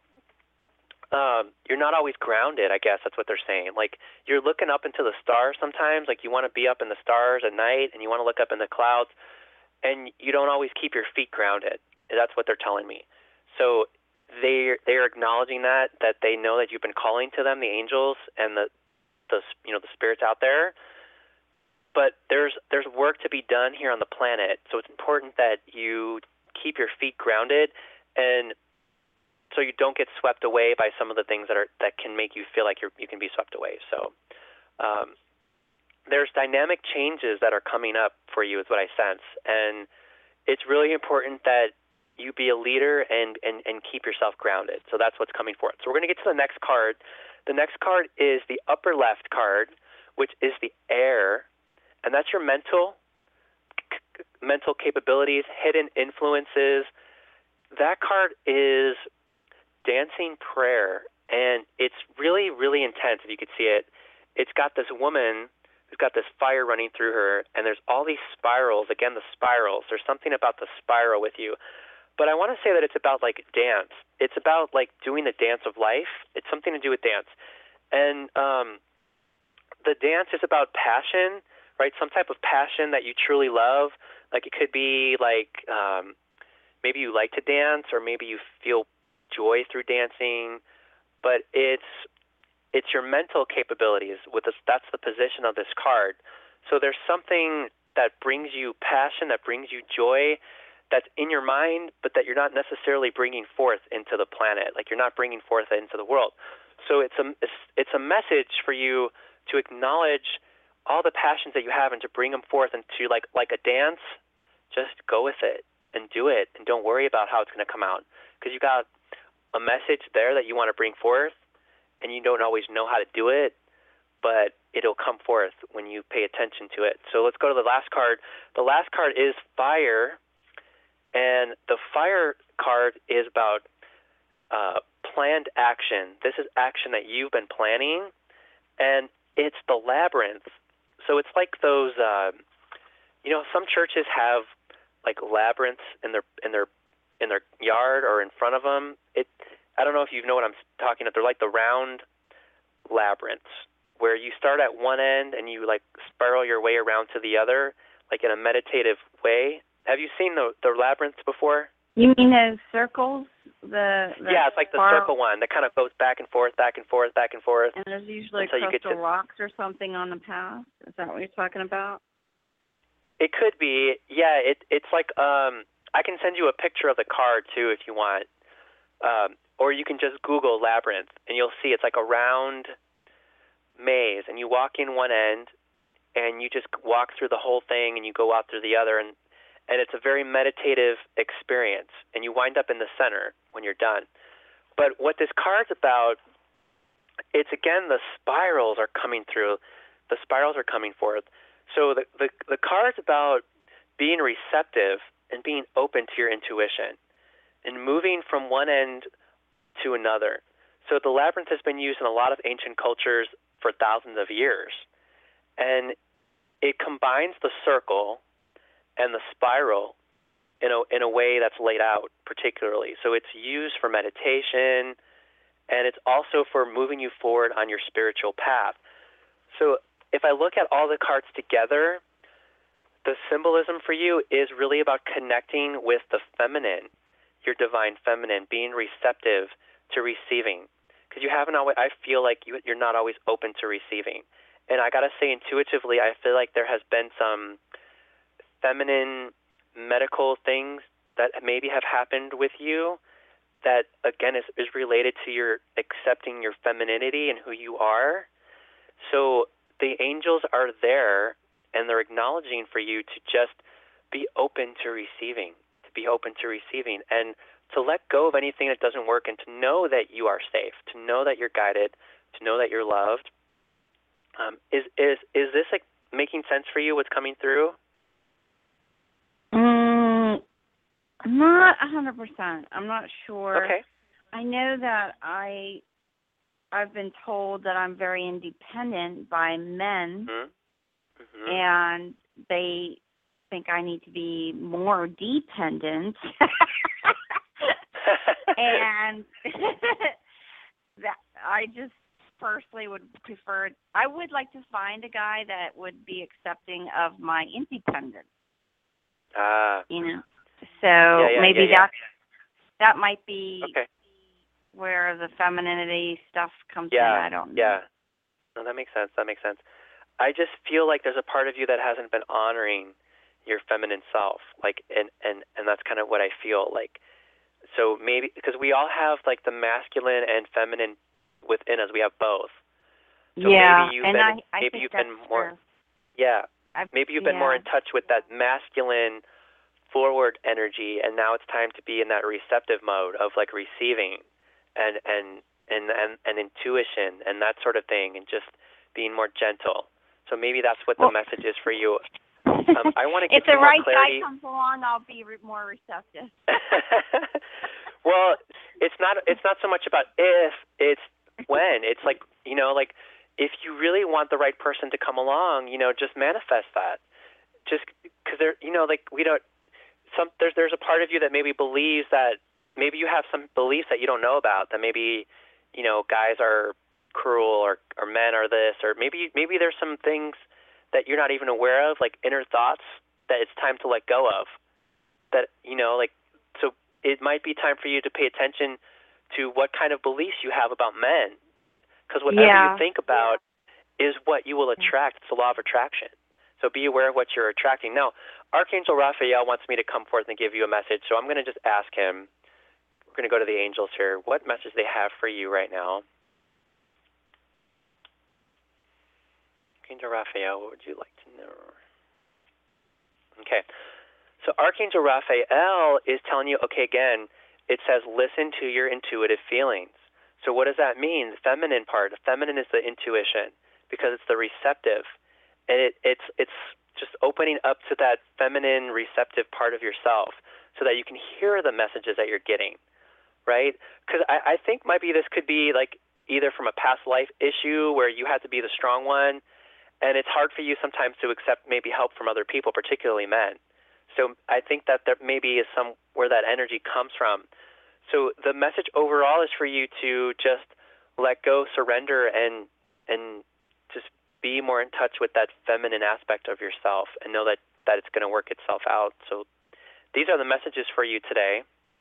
um, you're not always grounded, I guess that's what they're saying. Like you're looking up into the stars sometimes. Like you want to be up in the stars at night and you want to look up in the clouds, and you don't always keep your feet grounded. That's what they're telling me. So they they are acknowledging that that they know that you've been calling to them, the angels and the the you know the spirits out there. But there's there's work to be done here on the planet, so it's important that you keep your feet grounded, and so you don't get swept away by some of the things that are that can make you feel like you're you can be swept away. So um, there's dynamic changes that are coming up for you, is what I sense, and it's really important that you be a leader and, and, and keep yourself grounded. So that's what's coming forth. So we're going to get to the next card. The next card is the upper left card, which is the air, and that's your mental c- mental capabilities, hidden influences. That card is dancing prayer, and it's really, really intense if you could see it. It's got this woman who's got this fire running through her, and there's all these spirals. Again, the spirals. There's something about the spiral with you. But I want to say that it's about like dance. It's about like doing the dance of life. It's something to do with dance. And um, the dance is about passion, right? Some type of passion that you truly love. Like it could be like um, maybe you like to dance, or maybe you feel joy through dancing. But it's it's your mental capabilities. With this, that's the position of this card. So there's something that brings you passion, that brings you joy, that's in your mind, but that you're not necessarily bringing forth into the planet. Like you're not bringing forth into the world. So it's a it's, it's a message for you to acknowledge all the passions that you have and to bring them forth, and to like like a dance, just go with it and do it, and don't worry about how it's going to come out, because you got a message there that you want to bring forth, and you don't always know how to do it, but it'll come forth when you pay attention to it. So let's go to the last card. The last card is fire. And the fire card is about uh, planned action. This is action that you've been planning, and it's the labyrinth. So it's like those, uh, you know, some churches have like labyrinths in their in their in their yard or in front of them. It, I don't know if you know what I'm talking about. They're like the round labyrinths where you start at one end and you like spiral your way around to the other, like in a meditative way. Have you seen the the labyrinths before? You mean those circles? The, the yeah, it's like the spiral. circle one that kind of goes back and forth, back and forth, back and forth. And there's usually until you get crystal to, rocks or something on the path. Is that what you're talking about? It could be. Yeah, it it's like um I can send you a picture of the card too if you want. Um, or you can just Google labyrinth and you'll see it's like a round maze, and you walk in one end and you just walk through the whole thing and you go out through the other, and and it's a very meditative experience, and you wind up in the center when you're done. But what this card's about, it's again the spirals are coming through, the spirals are coming forth. So the the, the card's about being receptive and being open to your intuition and moving from one end to another. So the labyrinth has been used in a lot of ancient cultures for thousands of years, and it combines the circle and the spiral in a in a way that's laid out particularly. So it's used for meditation, and it's also for moving you forward on your spiritual path. So if I look at all the cards together, the symbolism for you is really about connecting with the feminine, your divine feminine, being receptive to receiving. Because you haven't always, I feel like you, you're not always open to receiving. And I got to say, intuitively, I feel like there has been some feminine medical things that maybe have happened with you that, again, is, is related to your accepting your femininity and who you are. So the angels are there, and they're acknowledging for you to just be open to receiving, to be open to receiving, and to let go of anything that doesn't work, and to know that you are safe, to know that you're guided, to know that you're loved. Um, is is is this like making sense for you? What's coming through? Mm, not a hundred percent. I'm not sure. Okay. I know that I I've been told that I'm very independent by men, Mm-hmm. Mm-hmm. and they think I need to be more dependent. And that I just personally would prefer, I would like to find a guy that would be accepting of my independence. Ah. You know, so yeah, yeah, maybe yeah, yeah. that that might be Okay. where the femininity stuff comes Yeah. in. I don't know. Yeah. No, that makes sense. That makes sense. I just feel like there's a part of you that hasn't been honoring your feminine self, like, and and and that's kind of what I feel like. So maybe because we all have like the masculine and feminine within us, we have both. So yeah, maybe you've and been I, I maybe think you've that's been more true. yeah I've, maybe you've been yeah. more in touch with that masculine forward energy, and now it's time to be in that receptive mode of like receiving and and and and, and intuition and that sort of thing, and just being more gentle. So maybe that's what Well, the message is for you. Um, I want to get if the some more right clarity. guy comes along, I'll be re- more receptive. Well, it's not it's not so much about if, it's when. It's like, you know, like if you really want the right person to come along, you know, just manifest that. Just because there, you know, like we don't. Some there's there's a part of you that maybe believes that maybe you have some beliefs that you don't know about, that maybe, you know, guys are cruel or or men are this, or maybe maybe there's some things that you're not even aware of, like inner thoughts that it's time to let go of. That, you know, like, so it might be time for you to pay attention to what kind of beliefs you have about men, because whatever Yeah. you think about is what you will attract. It's the law of attraction. So be aware of what you're attracting. Now, Archangel Raphael wants me to come forth and give you a message, so I'm going to just ask him. We're going to go to the angels here. What message they have for you right now? Archangel Raphael, what would you like to know? Okay. So Archangel Raphael is telling you, okay, again, it says listen to your intuitive feelings. So what does that mean? The feminine part. The feminine is the intuition, because it's the receptive. And it, it's it's just opening up to that feminine receptive part of yourself so that you can hear the messages that you're getting, right? Because I, I think maybe this could be like either from a past life issue where you had to be the strong one, and it's hard for you sometimes to accept maybe help from other people, particularly men. So I think that there maybe is some where that energy comes from. So the message overall is for you to just let go, surrender, and and just be more in touch with that feminine aspect of yourself, and know that, that it's going to work itself out. So these are the messages for you today.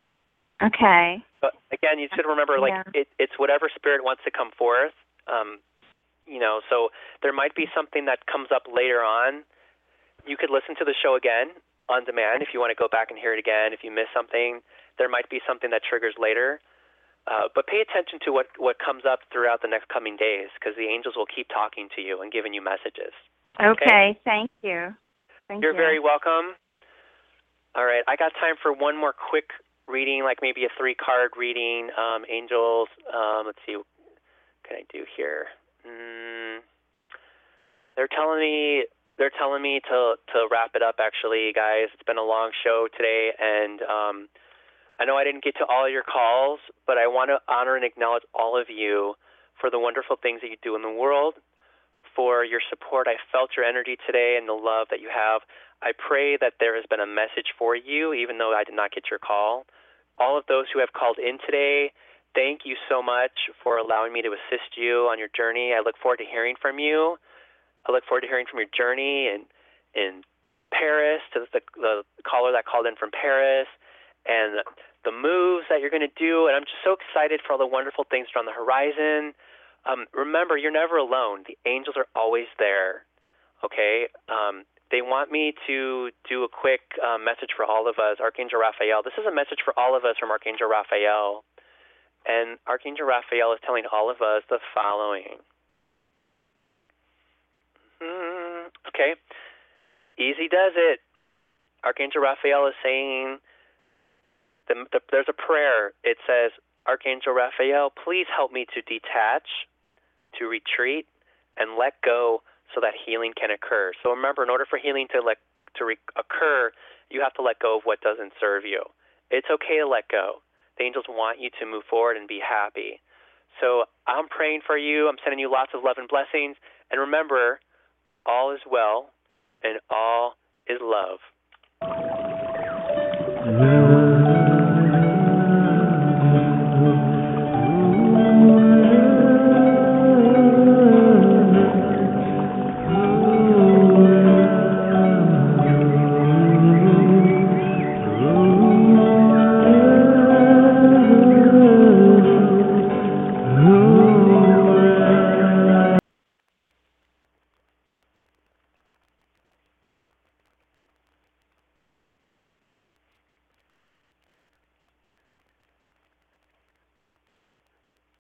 Okay. But again, you should remember, like, Yeah. it, it's whatever spirit wants to come forth. Um, you know, so there might be something that comes up later on. You could listen to the show again on demand if you want to go back and hear it again. If you miss something, there might be something that triggers later. Uh, but pay attention to what, what comes up throughout the next coming days, because the angels will keep talking to you and giving you messages. Okay. Okay? Thank you. Thank You're you. very welcome. All right. I got time for one more quick reading, like maybe a three-card reading. Um, angels, um, let's see, what can I do here? Mm, they're telling me they're telling me to to wrap it up. Actually, guys, it's been a long show today, and um, I know I didn't get to all of your calls, but I want to honor and acknowledge all of you for the wonderful things that you do in the world, for your support. I felt your energy today and the love that you have. I pray that there has been a message for you, even though I did not get your call. All of those who have called in today, thank you so much for allowing me to assist you on your journey. I look forward to hearing from you. I look forward to hearing from your journey in, in Paris, to the, the caller that called in from Paris, and the moves that you're going to do. And I'm just so excited for all the wonderful things that are on the horizon. Um, remember, you're never alone. The angels are always there, okay? Um, they want me to do a quick uh, message for all of us. Archangel Raphael. This is a message for all of us from Archangel Raphael. And Archangel Raphael is telling all of us the following. Mm, okay. Easy does it. Archangel Raphael is saying, the, the, there's a prayer. It says, Archangel Raphael, please help me to detach, to retreat, and let go so that healing can occur. So remember, in order for healing to let to re- occur, you have to let go of what doesn't serve you. It's okay to let go. The angels want you to move forward and be happy. So I'm praying for you. I'm sending you lots of love and blessings. And remember, all is well and all is love.